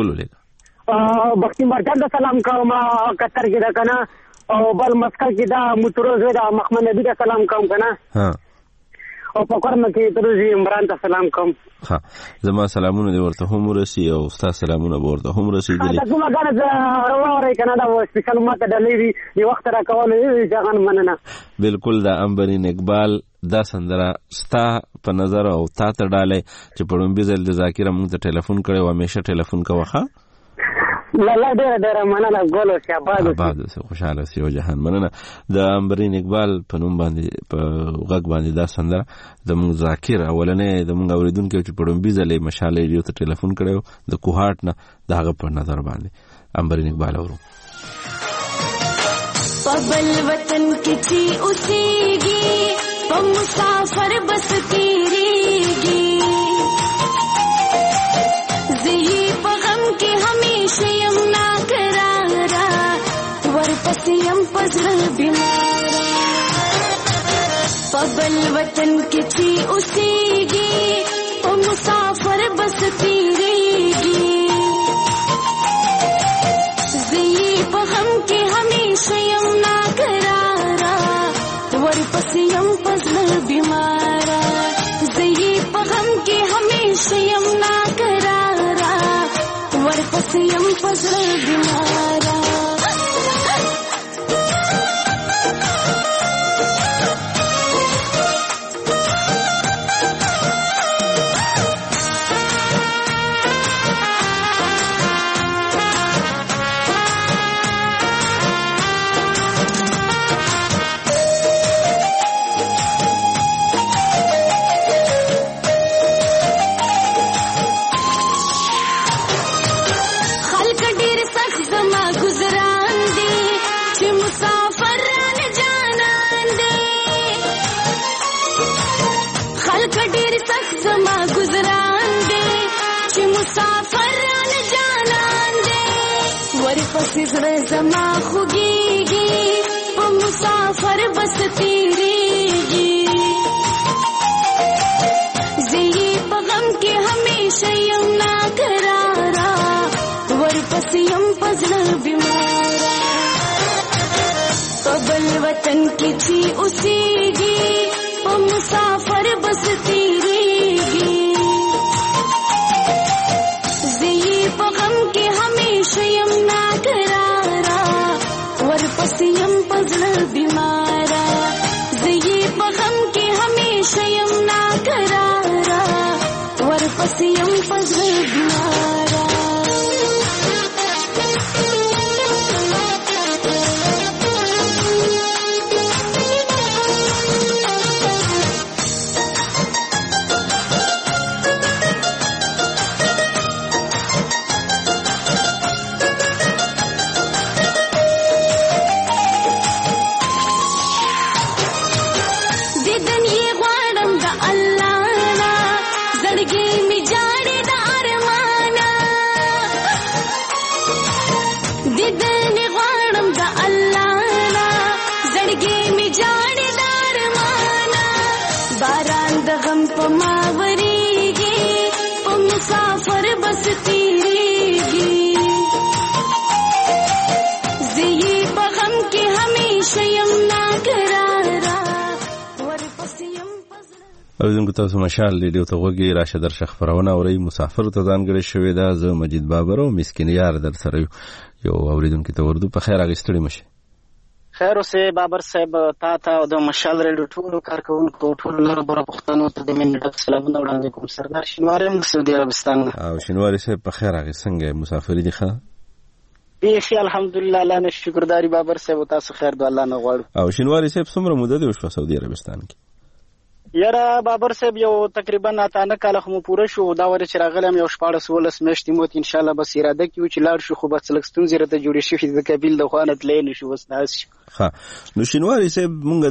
ولګا بختي مرجان د سلام کوم کتر کې دا کنه او بل مسکل کې دا متروز دا محمد نبی دا سلام کوم کنه ها او په کورم کې تروزي عمران ته سلام کوم ها زما سلامونه دی ورته هم رسي او استاد سلامونه ورته هم رسیدلی دا کومه غاړه راوړی کنه دا سپیشل ماته ډلې دی یو وخت را کول ځان مننه بالکل دا امبرین اقبال دا سندره ستا په نظر او تا ته ډاله چې په لومبي ځل د ذاکر موږ ته ټلیفون کړي او همیشه ټلیفون کوخه لاله ډېر مننه ګولو شاباد اوسه خوشاله اوسئ او جهان مننه د امبرین اقبال په نوم باندې په غږ باندې دا سندره د موږ ذاکر اولنې د موږ اوریدونکو چې په لومبي ځل مشاله ریو ته ټلیفون کړي د کوهاټ نه دغه په نظر باندې امبرین اقبال اورو پبل وطن کې چې اوسېږي په مسافر بس تیریږي زهی په غم کې همیشه یم ناقراره ورپسې یم پزړه بیماره پبل وطن کې چې اوسېږي په مسافر بس تیریږي زهی په غم کې همیشه یم ناقراره ورپسې یم پزړه بیماره زهی په غم کې همیشه یم ناقراره ورپسې یم پزړه بیماره زما خوږیږي په مسافر بس تیریږي زهی په غم کې همیشه یم ناقراره ورپسې یم پزړه بیماره په بل وطن کې چې اوسېږي په مسافر بس تیریږي زهی په غم کې همیشه یم ناقراره ورپسې یم پزړه بیماره زهی په غم کې همیشه یم ناقراره ورپسې یم پزړه بیماره زړګي می جاړي د ارمان اوریدونکو تاسو مشال ریډیو ته غوږی راشه درشه خبرونه اورئ. مسافر ته ځانګړې شوې ده. زه مجید بابر او مسکین یار در سره یو اوریدونکو ته وردو په خیر اغستړي مشه. خیر اوسه بابر صاحب تا ته د مشال ریډیو ټول کارکونکو ټول لپاره پښتنو ته د منډه سلامونه وړاندې کوم. سردار شینواری هم سعودي عربستان. او شینواری صاحب په خیر اغستنګ مسافر دي ښه؟ بیخي الحمدلله الله نه شکرداري بابر صاحب تاسو خیر د الله نه غواړو. او شینواری صاحب څومره موده دی وشو سعودي عربستان کې؟ یاره بابر صاحب یو تقریبا 9 کال خو پوره شو. دا ور چې راغلم یو 14 میاشتې موت ان شاء الله بس اراده کیو چې لاړ شو خو بس لکستون زیره ته جوړې شي د قبیل د خوانت لین شو بس ناس. ها نو شینواری صاحب مونږ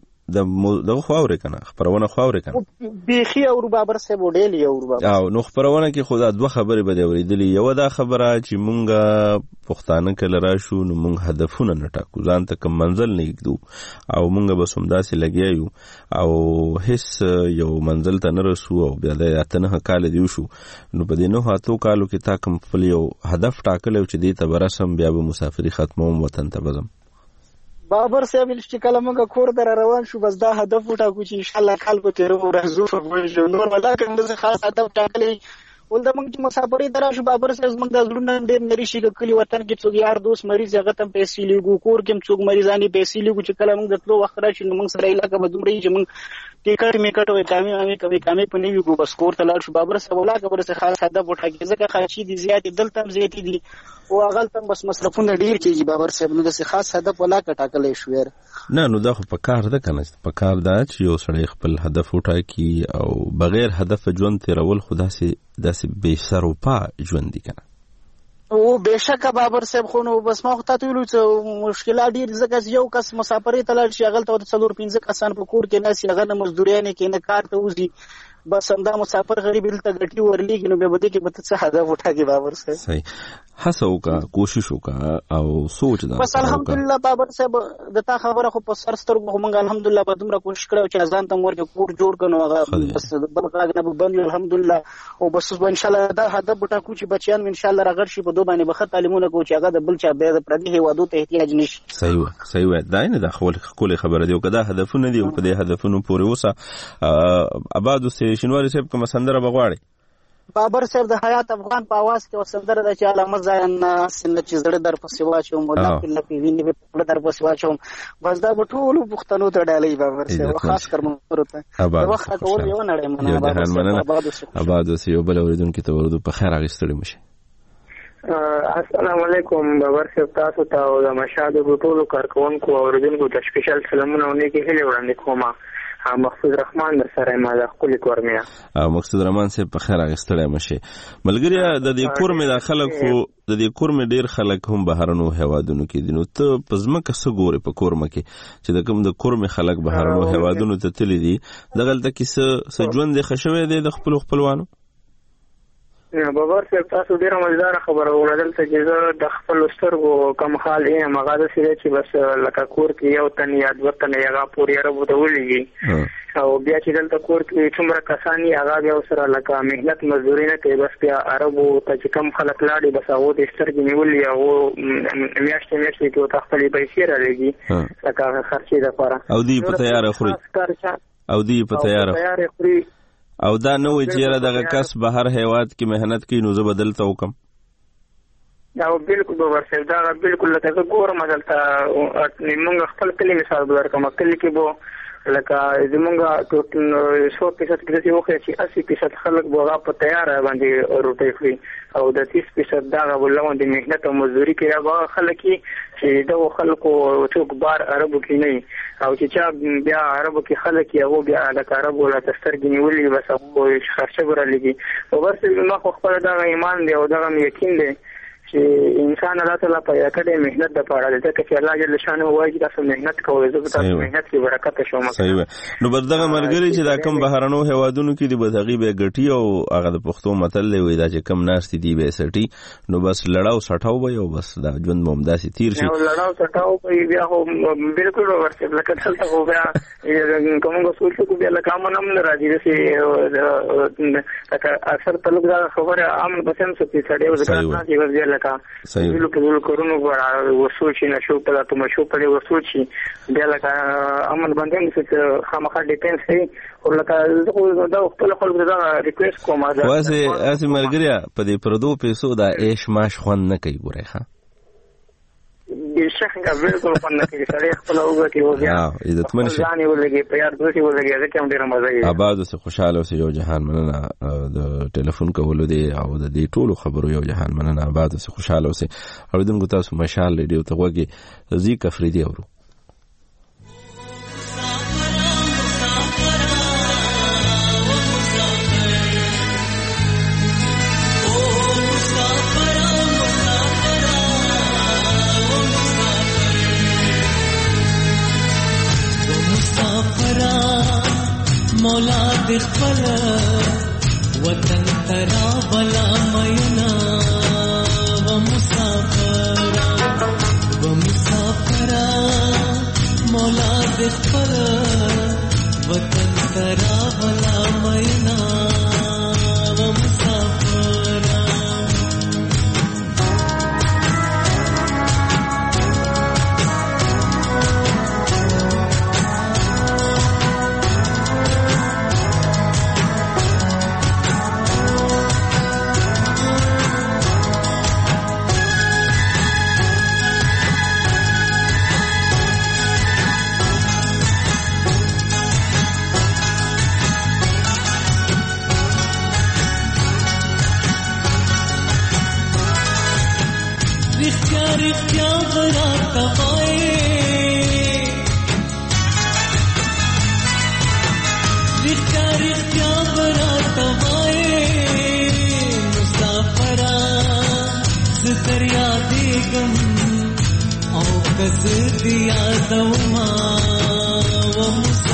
د خواورې کنه خبرونه خواورې کنه بیخي او بابر صاحب وډېلی او بابر او نو خبرونه کې خدا دوه خبرې بده اوریدلې. یو دا خبره چې مونږه پښتانه کله راشو نو مونږ هدفونه نه ټاکو ځان ته کوم منزل نه یګدو او مونږ بس همداسې لګیایو او هیڅ یو منزل ته نه رسو او بیا د 8 کال دی شو. نو په دې 9 کالو کې تا کوم خپل یو هدف ټاکل او چې دې ته برسم بیا به مسافری ختموم وطن ته بزم. بابر صاحب چې کله موږ کور در روان شو بس دا هدف وټاکو چې ان شاء الله کال به تیرو ورځو په نور ولا کوم د خاص هدف ټاکلې ول د موږ چې مسافرې درا شو بابر صاحب موږ د زړونو ډېر نری شي کلی وطن کې څوک یار دوست مریض هغه تم پیسې لیګو کور کې څوک مریضانی پیسې لیګو چې کله موږ د تلو وخت راشي نو موږ سره علاقه بدومري چې موږ ټیکټ میکټ وې کامي په نیو کو بس کور ته لاړ شو. بابر صاحب ولا خبره څه خاص هدف وټاکي ځکه خاصي دي زیات دلته زیات دي او هغه تم بس مصرفونه ډیر کیږي. بابر صاحب نو د خاص هدف ولا کټاکلې شو ير نه نو دا خو په کار ده کنه په کار ده چې یو سړی خپل هدف وټاکي او بغیر هدف ژوند تیرول خدا سي داسې بے سر او پا ژوند دي کنه. او بهشکه بابر صاحب خو نو بس ما خو ته ویلو چې مشکلات ډیر ځکه یو کس مسافرې ته لاړ شي هغه ته 4-5 کسان په کور کې ناس هغه نه مزدوري نه کې نه کار ته وځي بس همدا مسافر غریب دلته ګټي ورلېږي نو به بده کې به څه هدف وټاکي بابر صاحب. صحیح هڅه وکړه کوشش وکړه او سوچ دا بس الحمدلله بابر صاحب د تا خبره خو په سر سترګو موږ الحمدلله په دومره کوشش کړو چې ځان ته ورته کور جوړ کړو هغه بس بل کار نه بند الحمدلله او بس ان شاء الله دا هدف وټاکو چې بچیان ان شاء الله راغړ شي په دوه باندې بخښه تعلیمونه کوي چې هغه د بل چا به د پردي هیوادو ته احتیاج نشي. صحیح دا نه د خپل خبره دی او کدا هدفونه دی او په دې هدفونو پورې وسه آباد سه شینواری صاحب کوم سندره بغواړي. بابر صاحب د حیات افغان په आवाज کې وسندره د چې علامه ځان سن چې زړه در پسې واچو مولا په لپی ویني په در پسې واچو بس دا ټول پښتنو ته ډالې بابر صاحب خاص کر مونږ ته د وخت کول یو نړۍ مننه آباد اوسې یو بل اوریدونکو ته ورودو په خیر اغستړي مشه. السلام علیکم بابر صاحب تاسو ته او د مشاهده ټولو کارکونکو او اوریدونکو ته سپیشل سلامونه او نیکی هیله وړاندې کوم. مقصود رحمان در سره ما د خپل کورمیا مقصود رحمان صاحب په خیر اغستړی مشه. ملګری د دې کورمې د خلک خو د دې کورمې ډیر خلک هم بهرنو هوادونو کې دي نو ته پزماکه سګوري په کورمه کې چې د کوم د کورمې خلک بهرنو هوادونو ته تللی دي دغلته کې څه ژوند خښوي دي د خپلوانو. بابر صاحب تاسو ډیره مزدار خبره وکړل چې د خپل سترګو کم حال یې مغاده سره چې بس لکه کور کې یو تن یا دوه تن یې هغه پورې عربو ته ولېږي او بیا چې دلته کور کې څومره کسان یې هغه بیا سره لکه مهنت مزدوري نه کوي بس بیا عربو ته چې کم خلک لاړي بس هغه د سترګې نیولې او میاشتې کې ته خپل پیسې را لګي لکه خرچې لپاره او دی په تیار خوري او دا نو چې دغه کس بهر هیواد کې مهنت کوي نو زه بدلته وکم. او بالکل بابر صاحب دا بالکل لکه ګورم دلته موږ خپل کلی مثال ورکوم کلی کې بو لکه زمونږ ټوټل 100% کې چې وخت چې 80% خلک بوغا په تیار باندې روټي خوري او د 30% دا غوړلون د مهنت او مزدوري کې هغه خلک چې د خلکو څوک بار عربو کې نه او چې چا بیا عربو کې خلک یې هغه بیا د عربو لا تسترګنی ولي بس هغه خرچه ورلېږي او بس ما خو خپل دا ایمان دی او دا یقین دی چې انسان الله تعالی په یکړې مهنت د پاره ده چې الله جل شانه وایي چې تاسو مهنت کوئ زه تاسو مهنت کې برکت شوم. صحیح نو بدغه مرګري چې دا کم بهرنو هوادونو کې دی بدغي به ګټي او هغه د پښتو متل وي دا چې کم ناشتي دی به سټي نو بس لړاو سټاو به او بس دا ژوند ممداسي تیر شي لړاو سټاو به بیا هو بالکل ورته لکه څلته هو بیا کومه سوچو بیا لکه امنم نه راځي چې اکثر تعلق دا خبره عام بسم څه چې سړی وځي لکه دلو کې دلو کورونو غواړي وسو چې نشو په تاسو مشو په وسو چې بیا لکه امن باندې چې خامخا ډیپنس هي او لکه دا خپل خلک دا ریکوست کوم دا واسه مرګریا په دې پردو پیسو دا ایش ماش خوان نه کوي ګوره ښا شخصا بالکل خوان نه کوي سړی خپل اوګه کې و بیا عزتمن شي ځان ولګي په یاد دوی ولګي ځکه هم ډیره مزه کوي آباد اوسه خوشاله اوسه یو جهان مننه د ټلیفون کولو دی او د دې ټولو خبرو یو جهان مننه آباد اوسه خوشاله اوسه اوریدونکو تاسو مشال ریډیو ته وګورئ زیک افریدي اورو مولا د خپل وطن ترا بلا مینا و مسافر مولا د خپل وطن ترا بلا مینا و مسافر رښتیا برات وای رښتیا برات وای مسافر ز دریا دیګم او کس دیا دوما و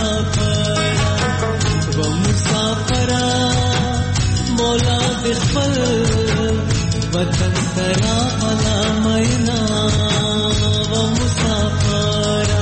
مسافر مولا د خپل وطن ترا بلا مینا و مسافر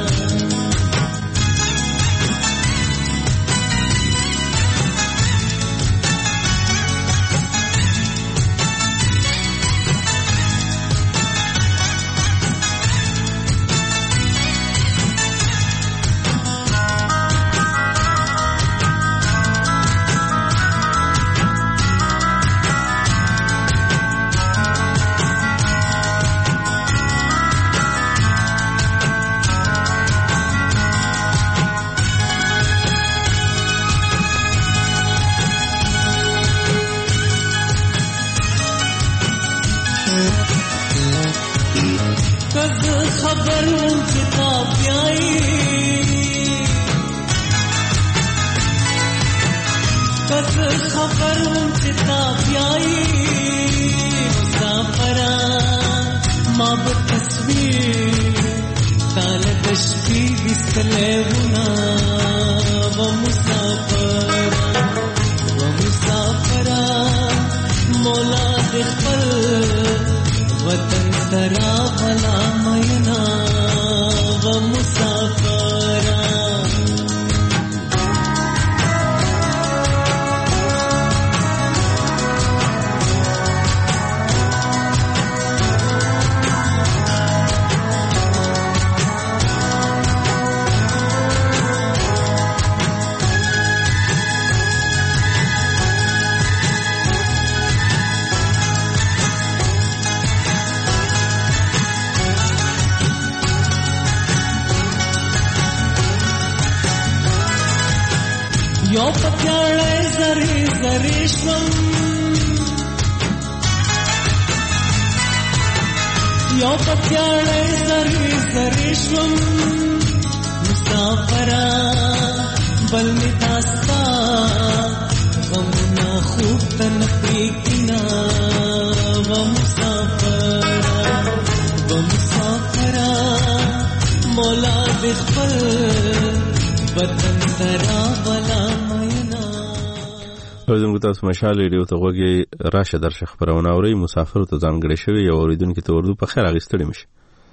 تاسو مشال ریډیو ته وګورئ راشه درشه خبرونه اوري مسافر ته ځانګړی شوی یو اوریدونکو ته اردو په خیر اغستړي مشي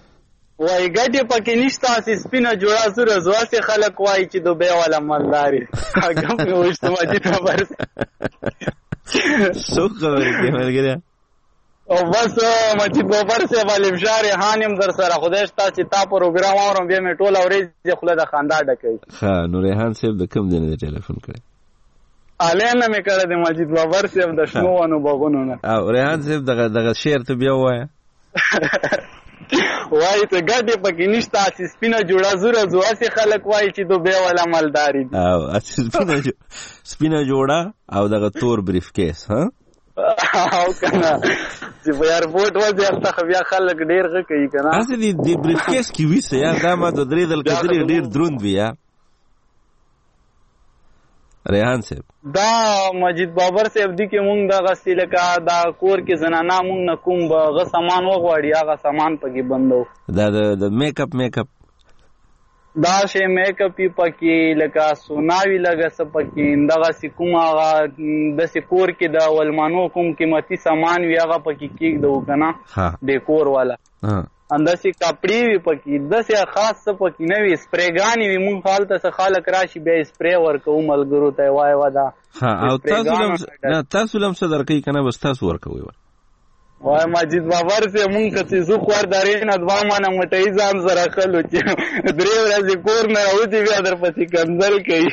وای ګډه پکې نشته چې سپینه جوړه زوره زواسه خلک وای چې دوبه والا مالداري هغه په وشته ماجی خبر سو خبرې کې ملګری او بس مجید بابر صاحب علي فشار هان يم در سره خدای شته چې تا پروګرام اورم بیا مې ټول اورې خله د خندا ډکوي. ها نو ریحان صاحب د کوم ځای نه ټلیفون کړی؟ الین مې کړه د مجید بابر صاحب د شنو ونو باغونو نه. او ریحان صاحب دغه شعر ته بیا وایه. وای ته ګډې پکې نشته چې سپینه جوړه زوره زو اسې خلک وایي چې دوبه ولا مالداري دي. او سپینه جوړه او دغه تور بریف کیس ها او کنه چې په ایرپورټ وځي هلته بیا خلک ډېر ښه کوي کنه. هسې د بریف کیس کې ویسه یا دا ما د درې ځل کتلې ډېر دروند وي یا ریحان صاحب. دا مجید بابر صاحب دی کې مونږ دغه لکه دا کور کې زنانه مونږ نه کوم هغه سامان وغواړي هغه سامان پکې بندو. دا د میک اپ دا شی میک اپ پکې لکه سوناوي لګه څه پکې دغه کوم هغه داسې کور کې د ولمانو کوم قیمتي سامان وي هغه پکې کېږدو که نه ډیکور والا همداسې کپړې وي پکې داسې خاص څه پکې نه وي سپریګانې وي مونږ هلته څه خلک راشي بیا یې سپری ورکوو ملګرو ته یې وایه وده او تاسو هم څه درکوي که نه بس تاسو ورکوئ وای مجید بابر صاحب مونږ که سیزو خوردارې نه دوه مانه مټۍ ځان سره خلو چې درې ورځې کور نه راوځي بیا درپسې کنځل کوي.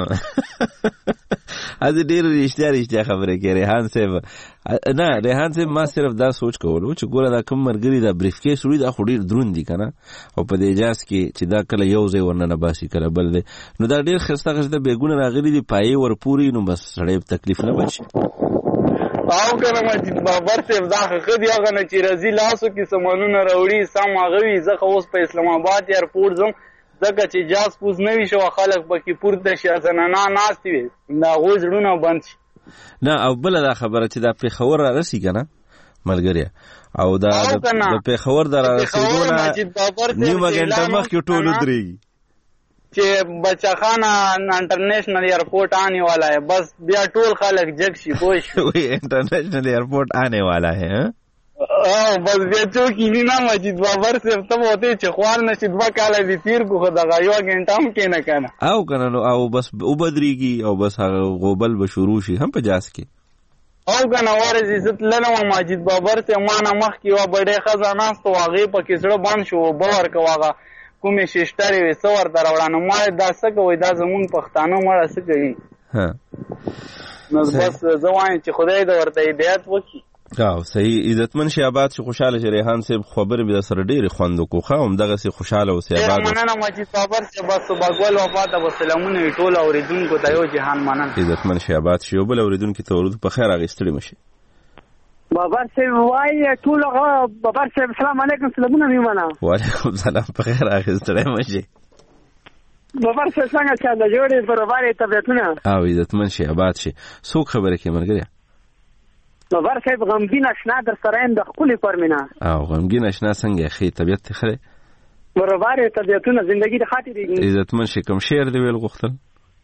هسې ډېر رښتیا خبرې کوي ریحان صاحب. نه ریحان صاحب ما صرف دا سوچ کولو چې ګوره دا کوم ملګري دا بریف کیس وړي دا خو ډېر دروند دي که نه او په دې اجاز کې چې دا کله یو ځای ورننه باسي کله بل دی نو دا ډېر ښایسته بیګونه راغلي دي پایې ورپورې نو بس سړی تکلیف نه بچي. او کنه مجید بابر صاحب دا ښه دی هغه نه چې راځي لاسو کې سامانونه راوړي سم هغه وي. زه خو اوس په اسلام آباد ایرپورټ ځم ځکه چې جاز پوز نه وي شوه خلک پکې پورته شي زنانه ناستې وي د هغوی زړونه بند شي. نه او بله دا خبره چې دا پېښور را رسي که نه ملګريه او دا د پېښور د را رسېدو نه نیمه ګنټه مخکې ټول ودرېږي چې بچه خانه انټرنیشنل ایرپورٹ آنے والا ہے بس بیا ټول خلک جگ شي پوه شي انټرنیشنل ایرپورٹ آنے والا ہے بس بیا چوکې نه مجید بابر صاحب ته وته چې خوار نشي 2 کاله دي تیر کو دغه یو غنټه هم کې نه کنه او کنه نو او بس وبدريږي او بس غوبل به شروع شي هم په جاس کې او کنه ورز عزت لنه مجید بابر صاحب ما نه مخ کې و بډې خزانه است واغې په کې سره باندې شو باور کواغه کومې ششتري وي څور دروړانه ما دا څه کوي دا زمون پښتانه مړه څه کوي ها نو بس زوان چې خدای دې ورته هدایت وکړي. او صحیح عزتمن شي آباد چې خوشاله شي ریحان صاحب خبر به سره ډېر خوندو کوخه هم دغه سي خوشاله اوسه آباد. مننه مجید بابر صاحب بس باګول وفات او سلامونه ټول اوریدونکو ته یو جهان مننه. عزتمن شي آباد شي او بل اوریدونکو ته ورود په خیر اغستړي مشي. بابر صاحب وای ټول بابر صاحب السلام علیکم سلامونه میمنه. وعلیکم السلام په خیر اغستړي مشي. بابر صاحب څنګه چې د جوړې پرواله طبيعتونه او عزتمن شي آباد شي څوک خبره کوي ملګری بابر صاحب غمگین اشنا در سرایم د خپل پرمنه او غمگین اشنا څنګه خې طبيعت خره پرواله طبيعتونه ژوندۍ د خاطر دي عزتمن شي کوم شعر دی ویل غوښتل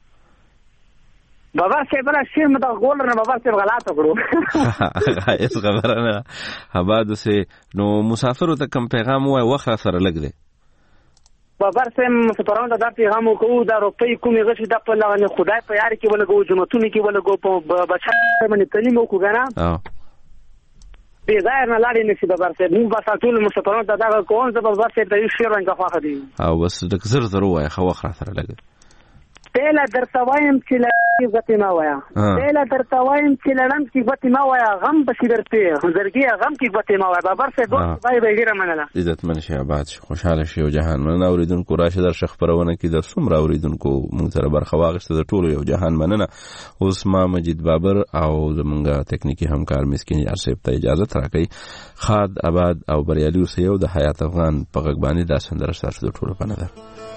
بابر صاحب را شعر مده غول نه بابر صاحب غلط کړو هیڅ خبره نه آباد سه نو مسافر ته کوم پیغام وای وخت سره لګ دی بابر صاحب مسافرانو ته دا پیغام وکړو دا روپۍ کومې غشي د په لغه خدای په یار کې ولګو جمعتون کې ولګو په بچا باندې تعلیم وکړو کنه به ظاهر نه لاړې نشي بابر صاحب موږ بس ټول مسافرانو ته دا کوم چې بابر صاحب د یو شعر رنګ خواخه دي او بس د زر زر وای خو وخت سره لګ پهلا درته وایم چې لږ غتی ما وایا پهلا درته وایم چې لړم کې غتی ما وایا غم بشي درته زرګي غم کې غتی ما وایا بابر صاحب وای به غیره مننه عزت من شي آباد خوشاله شي او جهان مننه اوریدونکو راشه در شخ پرونه کې در څومره اوریدونکو مونږ سره برخه واغسته د ټولو یو جهان مننه اوس ما مجید بابر او زمونږه تکنیکی همکار مسکین یار صاحب ته اجازه راکړي خاد آباد او بریالي اوسئ او د حیات افغان په غږبانی د سندره سره د ټولو په نظر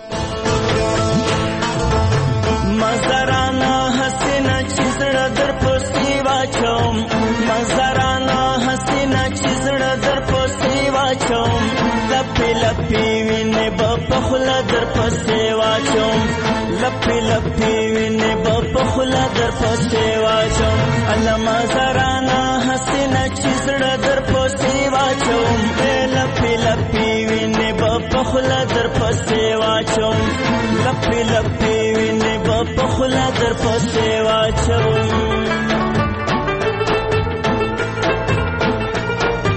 مزارانا حسینا چیزړه در پسې واچوم مزارانا حسینا چیزړه در پسې واچوم لپې لپې وینې په خله در پسې واچوم لپې لپې وینې په خله در پسې واچوم الله مزارانا حسینا چیزړه در پسې واچوم لپې لپې وینې په خله در پسې واچوم لپې لپې وینې په خله در پسې واچوم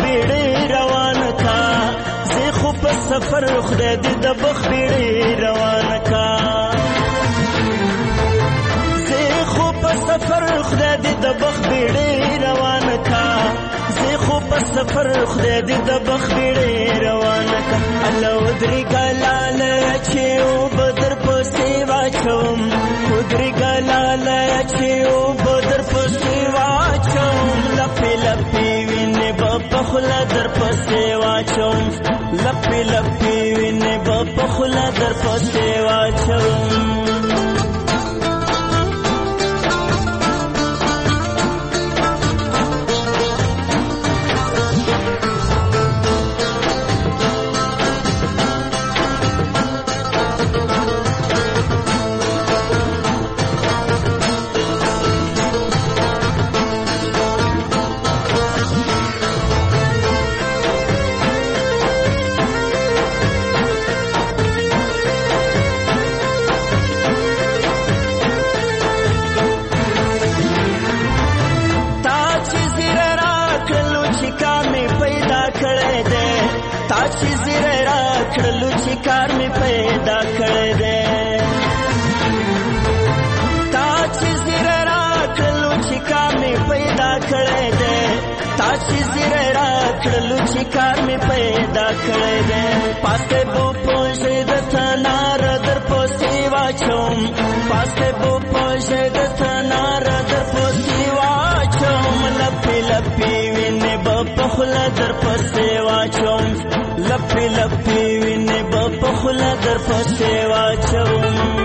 بیړې روان کا زه خو په سفر خدای دې د بخ بیړې روان کا زه خو په سفر خدای دې د بخ بیړې روان کا زه خو په سفر خدای دې د بخ بیړې روان کا الله ودري ګلال چې او بدر پسې واچوم ودري ګلال چې او بدر پسې واچوم لپې لپې وینې په خلا در پسې واچوم لپې لپې وینې په خلا در پسې واچوم کار می پیدا کړی دی تا چې زیره راکړلو چې کار می پیدا کړی دی تا چې زیره راکړلو چې کار می پیدا کړی دی پاسته بو پوښې د تنار در پسې واچوم پاسته بو پوښې د تنار در پسې واچوم لپې لپې وینې په خوله در پسې واچوم لپې لپې وینې په خوله در پسې واچوم